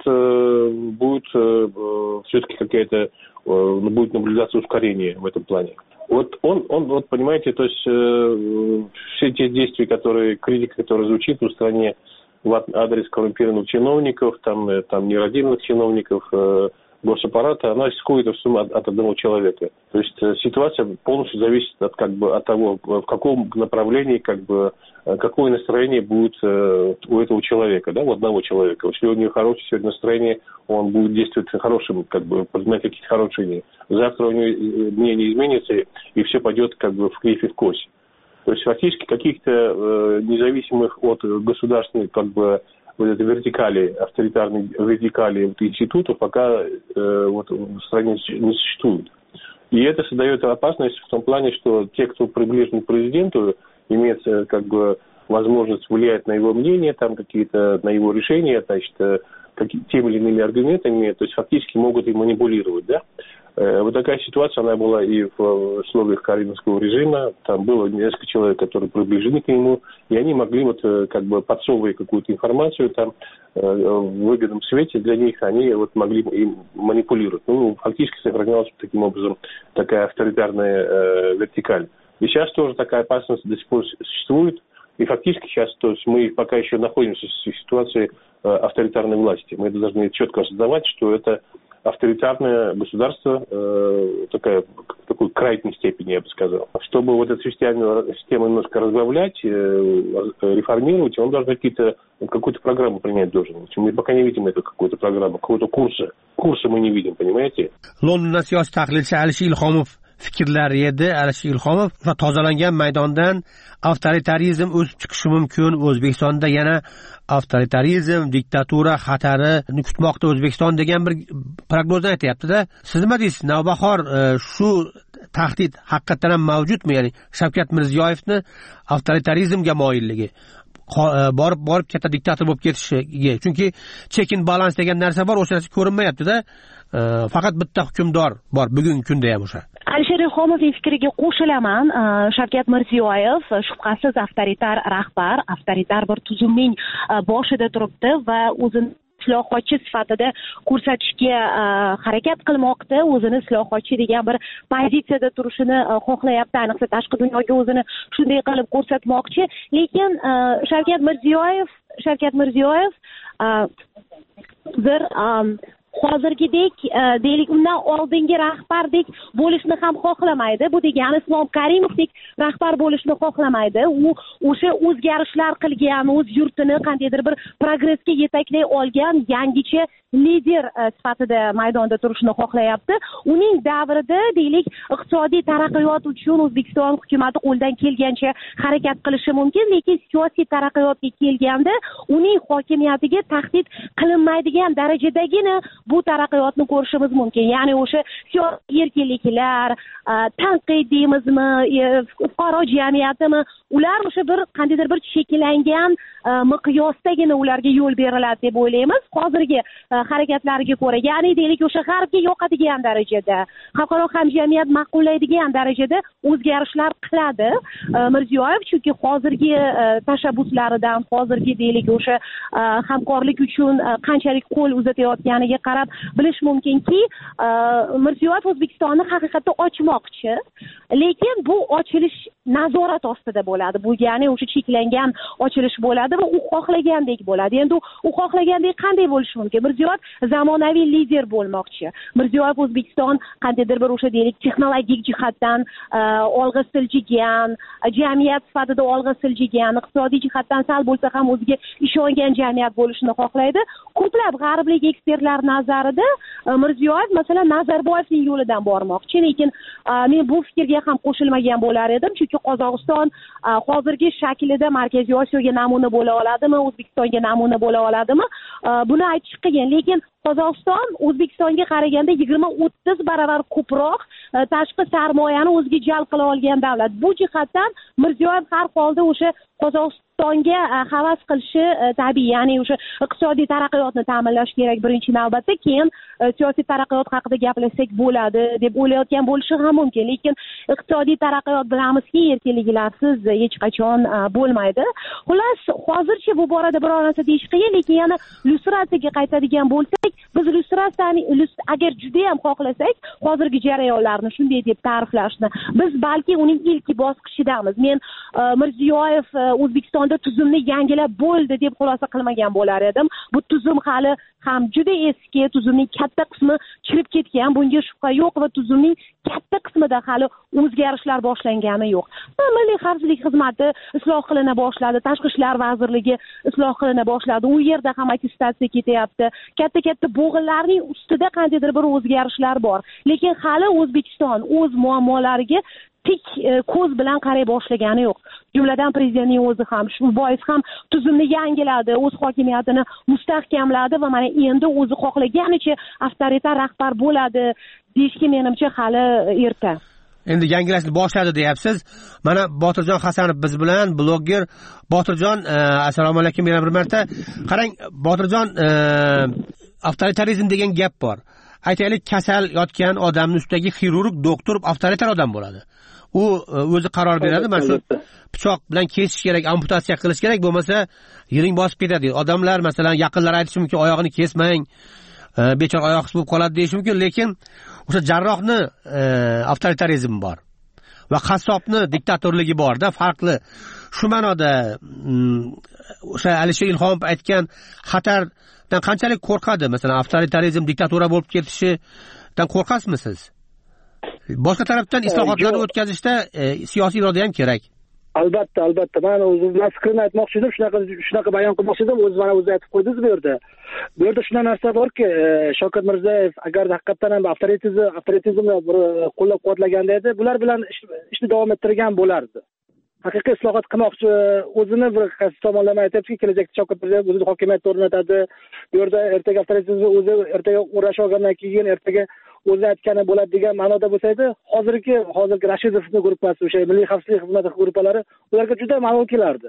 все-таки какая-то, будет наблюдаться ускорение в этом плане. Вот вот понимаете, то есть все те действия, критика, которая звучит в стране в адрес коррумпированных чиновников, там нерадивых чиновников, госаппарата, она исходит от одного человека. То есть ситуация полностью зависит от того, в каком направлении, как бы, какое настроение будет у этого человека, да, у одного человека. Если у него хорошее сегодня настроение, он будет действовать хорошим, как бы, принимать какие-то хорошие решения. Завтра у него мнение изменится, и все пойдет, как бы, в кривь и в кость. То есть фактически каких-то независимых от государственных, как бы, вот этой вертикали, авторитарной вертикали вот, институтов пока вот, в стране не существует. И это создает опасность в том плане, что те, кто приближен к президенту, имеют как бы возможность влиять на его мнение, там какие-то, на его решения, значит, теми или иными аргументами, то есть фактически могут и манипулировать, да. Вот такая ситуация, она была и в условиях каримовского режима. Там было несколько человек, которые приближены к нему, и они могли, вот, как бы, подсовывая какую-то информацию там, в выгодном свете для них, они вот могли им манипулировать. Ну, фактически сохранялась таким образом такая авторитарная вертикаль. И сейчас тоже такая опасность до сих пор существует. И фактически сейчас, то есть мы пока еще находимся в ситуации авторитарной власти. Мы должны четко осознавать, что это авторитарное государство такой крайней степени, я бы сказал. Чтобы вот эту систему немножко разбавлять, реформировать, он должен какую-то программу принять должен. Мы пока не видим эту какую-то программу, какого-то курса. Курса мы не видим, понимаете? Londonda siyosiy tahlilchi Alisher Ilhomov fikrlari edi. Alisher Ilhomov tozalangan maydondan avtoritarizm o'sib chiqishi mumkin. O'zbekistonda yana avtoritarizm, diktatura xatarini kutmoqda O'zbekiston degan bir prognozni aytayapti-da. Siz nima deysiz? Navbahor shu tahdid haqiqatan ham mavjudmi? Ya'ni Shavkat Mirziyoyevni avtoritarizmga moyilligi. borib katta diktator bo'lib ketishiga, chunki check and balance degan narsa bor, o'sha narsa ko'rinmayapti-da. Faqat bitta hukmdor bor bugungi kunda ham o'sha. Alisher Ilhomovning fikriga qo'shilaman. Shavkat Mirziyoyev shubhasiz avtoritar rahbar, avtoritar bir tuzumning boshida turibdi va o'zini islohotchi sifatida ko'rsatishga harakat qilmoqda, o'zini islohotchi degan bir pozitsiyada turishini xohlayapti, ayniqsa tashqi dunyoga o'zini shunday qilib ko'rsatmoqchi. Lekin Shavkat Mirziyoyev bir hozirgidek deylik undan oldingi rahbardek bo'lishni ham xohlamaydi. Bu degani Islom Karimovdek rahbar bo'lishni xohlamaydi. U o'sha o'zgarishlar qilgan, o'z yurtini qandaydir bir progressga yetaklay olgan yangicha lider sifatida maydonda turishni xohlayapti. Uning davrida deylik iqtisodiy taraqqiyot uchun O'zbekiston hukumatı qo'ldan kelgancha harakat qilishi mumkin, lekin siyosiy taraqqiyotga kelganda uning hokimiyatiga tahdid qilinmaydigan darajadagina bu taraqqiyotni ko'rishimiz mumkin. Ya'ni o'sha siyosiy erkinliklar, tanqid deymizmi, fuqaro jamiyatimi, ular o'sha bir qandaydir bir cheklangan miqyosdagina ularga yo'l beriladi deb o'ylaymiz. Hozirgi harakatlariga ko'ra, ya'ni deylik o'sha g'arbga yoqadigan darajada, xalqaro hamjamiyat ma'qullaydigan darajada o'zgarishlar qiladi Mirziyoyev, chunki hozirgi tashabbuslaridan, hozirgi deylik o'sha hamkorlik uchun qanchalik qo'l uzatayotganiga qarab bilish mumkinki, Mirziyoyev O'zbekistonni haqiqatda ochmoqchi, lekin bu ochilish nazorat ostida bo'ladi. Bu ya'ni o'sha cheklangan ochilish bo'ladi va u xohlagandek bo'ladi. Endi u xohlagandek qanday bo'lishi mumkin? Mirziyoyev zamonaviy lider bo'lmoqchi. Mirziyoyev O'zbekiston qandaydir bir o'sha deylik texnologik jihatdan olg'a siljigan, jamiyat sifatida olg'a siljigan, iqtisodiy jihatdan sal bo'lsa ham o'ziga ishongan jamiyat bo'lishini xohlaydi. Ko'plab g'arblik ekspertlar nazarida Mirziyoyev masalan Nazarboyevning yo'lidan bormoqchi, lekin men bu fikrga ham qo'shilmagan bo'lar edim, chunki Qozog'iston hozirgi shaklida Markaziy Osiyoga namuna bo'la oladimi, O'zbekistonga namuna bo'la oladimi? Buni aytish qiyin, lekin Qozog'iston O'zbekistonga qaraganda 20-30 barobar ko'proq tashqi sarmoyani o'ziga jalb qila olgan davlat. Bu jihatdan Mirziyoyev har holda o'sha Qozog'istonga havas qilishi tabiiy, ya'ni o'sha iqtisodiy taraqqiyotni ta'minlash kerak birinchi navbatda, keyin siyosiy taraqqiyot haqida gaplashsak bo'ladi deb o'ylayotgan bo'lishi ham mumkin, lekin iqtisodiy taraqqiyot bilamizki, erkinliklarsiz hech qachon bo'lmaydi. Xullas, hozircha bu borada biror narsa deyish qiyin, lekin yana lyustratsiyaga qaytadigan bo'lsak, biz lyustratsiyani agar juda ham xohlasak, hozirgi jarayonlarni shunday deb ta'riflashni, biz balki uning ilk bosqichidamiz. Men Mirziyoyev O'zbekistonda tuzumni yangilab bo'ldi deb xulosa qilmagan bo'lar edim. Bu tuzum hali ham juda eski, tuzumning katta qismi chirib ketgan, bunga shubha yo'q va tuzumning katta qismida hali o'zgarishlar boshlangani yo'q. Milliy xavfsizlik xizmati isloh qilina boshladi, Tashqi ishlar vazirligi isloh qilina boshladi. U yerda ham attestatsiya ketyapti. Katta bo'g'inlarning ustida qandaydir bir o'zgarishlar bor. Lekin hali O'zbekiston o'z muammolariga tik ko'z bilan qaray boshlagani yo'q. Jumladan prezidentning o'zi ham shu bois ham tuzumni yangiladi, o'z hokimiyatini mustahkamladi va mana endi o'zi xohlaganicha avtoritar rahbar bo'ladi deyishga menimcha hali erta. Endi yangilashni boshladi deyapsiz. Mana Botirjon Hasanov biz bilan, blogger Botirjon, assalomu alaykum yana bir marta. Qarang, Botirjon, avtoritarizm degan gap bor. Aytaylik, kasal yotgan odamning ustidagi xirurg, doktor avtoritar odam bo'ladi. U o'zi qaror beradi, mana shu pichoq bilan kesish kerak, amputatsiya qilish kerak, bo'lmasa yiring bosib ketadi. Odamlar masalan yaqinlari aytishi mumkin, oyog'ini kesmang, bechora oyoqsiz bo'lib qoladi deyish mumkin, lekin o'sha jarrohni avtoritarizmi bor va qassobni diktatorligi bor-da, farqli. Shu ma'noda o'sha Alisher Ilhomov aytgan xatardan qanchalik qo'rqadi? Masalan, avtoritarizm, diktatura bo'lib ketishidan qo'rqasizmi siz? Boshqa tarafdan islohotlarni o'tkazishda siyosiy iroda ham kerak. Albatta. Men o'zim fikrimni aytmoqchi edim, shunaqa bayon qilmoqchi edim, o'zi aytib qo'ydingiz bu yerda. Bu yerda shunaqa narsa borki, Shavkat Mirziyoyev agar haqiqatan ham avtoritetizmni bir qo'llab-quvvatlaganda edi, bular bilan ishni davom ettirgan bo'lardi. Haqiqiy islohot qilmoqchi, o'zini bir qaysi tomonlama aytibki, kelajakda Shavkat Mirziyoyev o'zini hokimiyatni o'rnatadi. Bu yerda ertaga avtoritetizmni o'zi ertaga o'rash olgandan keyin ertaga o'zi aytgani bo'ladi degan ma'noda bo'lsa edi, hozirgi Rashidovning gruppasi, o'sha Milliy xavfsizlik xizmati gruppalari ularga juda ma'lum kelardi.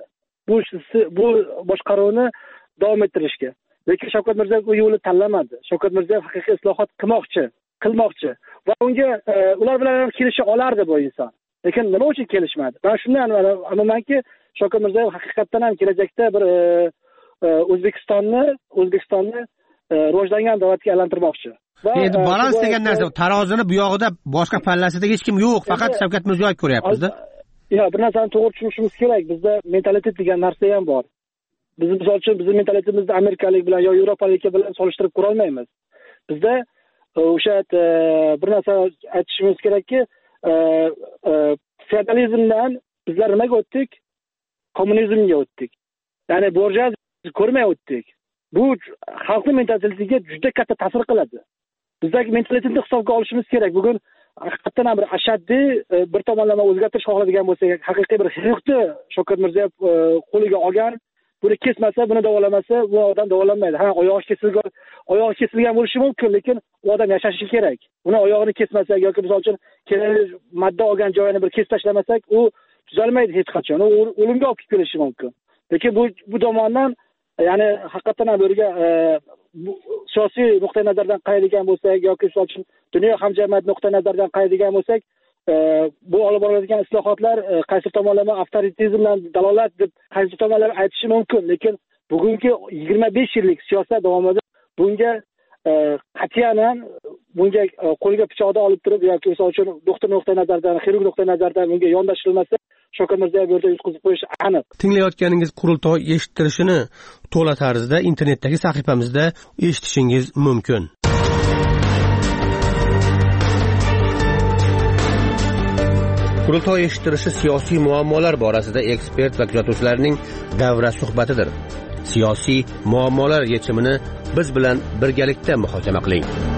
bu boshqaruvni davom ettirishga. Lekin Shavkat Mirziyoyev u yo'lni tanlamadi. Shavkat Mirziyoyev haqiqiy islohot qilmoqchi va unga ular bilan ham kelisha olardi bu inson. Lekin nima uchun kelishmadi? Men shundan umumanki Shavkat Mirziyoyev haqiqatan ham kelajakda bir O'zbekistonni rivojlangan davlatga aylantirmoqchi. Endi balans degan narsa, tarozini bu yog'ida boshqa pallasida hech kim yo'q, faqat Shavkat Mirziyoyev ko'ryapmiz-da. Bir narsani to'g'ri tushunishimiz kerak. Bizda mentalitet degan narsa ham bor. Biz misol uchun bizning mentalitetimizni amerikalik bilan yo yevropalik bilan solishtirib ko'ra olmaymiz. Bizda o'sha bir narsa aytishimiz kerakki, feodalizmdan bizlar nimaga o'tdik? Kommunizmga o'tdik. Ya'ni burjuaziya ko'rmay o'tdik. Bu xalqning mentalitetiga juda katta ta'sir qiladi. Bizdagi mentalitetni hisobga olishimiz kerak. Bugun haqiqatan ham bir ashaddiy bir tomonlama o'zgartirish xohlaydigan bo'lsak, haqiqiy bir xirqni Shavkat Mirziyoyev qo'liga olgan, buni kesmasa, buni davolamasa, bu odam davolanmaydi. Ha, oyog'i kesilgan bo'lishi mumkin, lekin u odam yashashi kerak. Uni oyog'ini kesmasak yoki misol uchun kerakli modda olgan joyini bir kesib tashlamasak, u tuzalmaydi hech qachon. U o'limga olib kelishi mumkin. Lekin bu tomondan ya'ni haqiqatan ham yerga siyosiy nuqtai nazardan qaraydigan bo'lsak yoki misol uchun dunyo hamjamiyat nuqtai nazaridan qaraydigan bo'lsak, bu olib boriladigan islohotlar qaysi tomonlama avtoritetizm bilan dalolat deb qaysi tomonlama aytishi mumkin, lekin bugungi 25 yillik siyosat davomida bunga qat'iyan ham bunga qo'lga pichoqni olib turib yoki misol uchun doktor nuqtai nazaridan, xirurg nuqtai nazaridan bunga yondashilmasa, Shavkat Mirziyoyev yerda yutqizib qo'yish aniq. Tinglayotganingiz qurultoy eshittirishini to'la tarzda internetdagi sahifamizda eshitishingiz mumkin. Qurultoy eshittirishi siyosiy muammolar borasida ekspert va kuzatuvchilarning davra suhbatidir. Siyosiy muammolar yechimini biz bilan birgalikda muhokama qiling.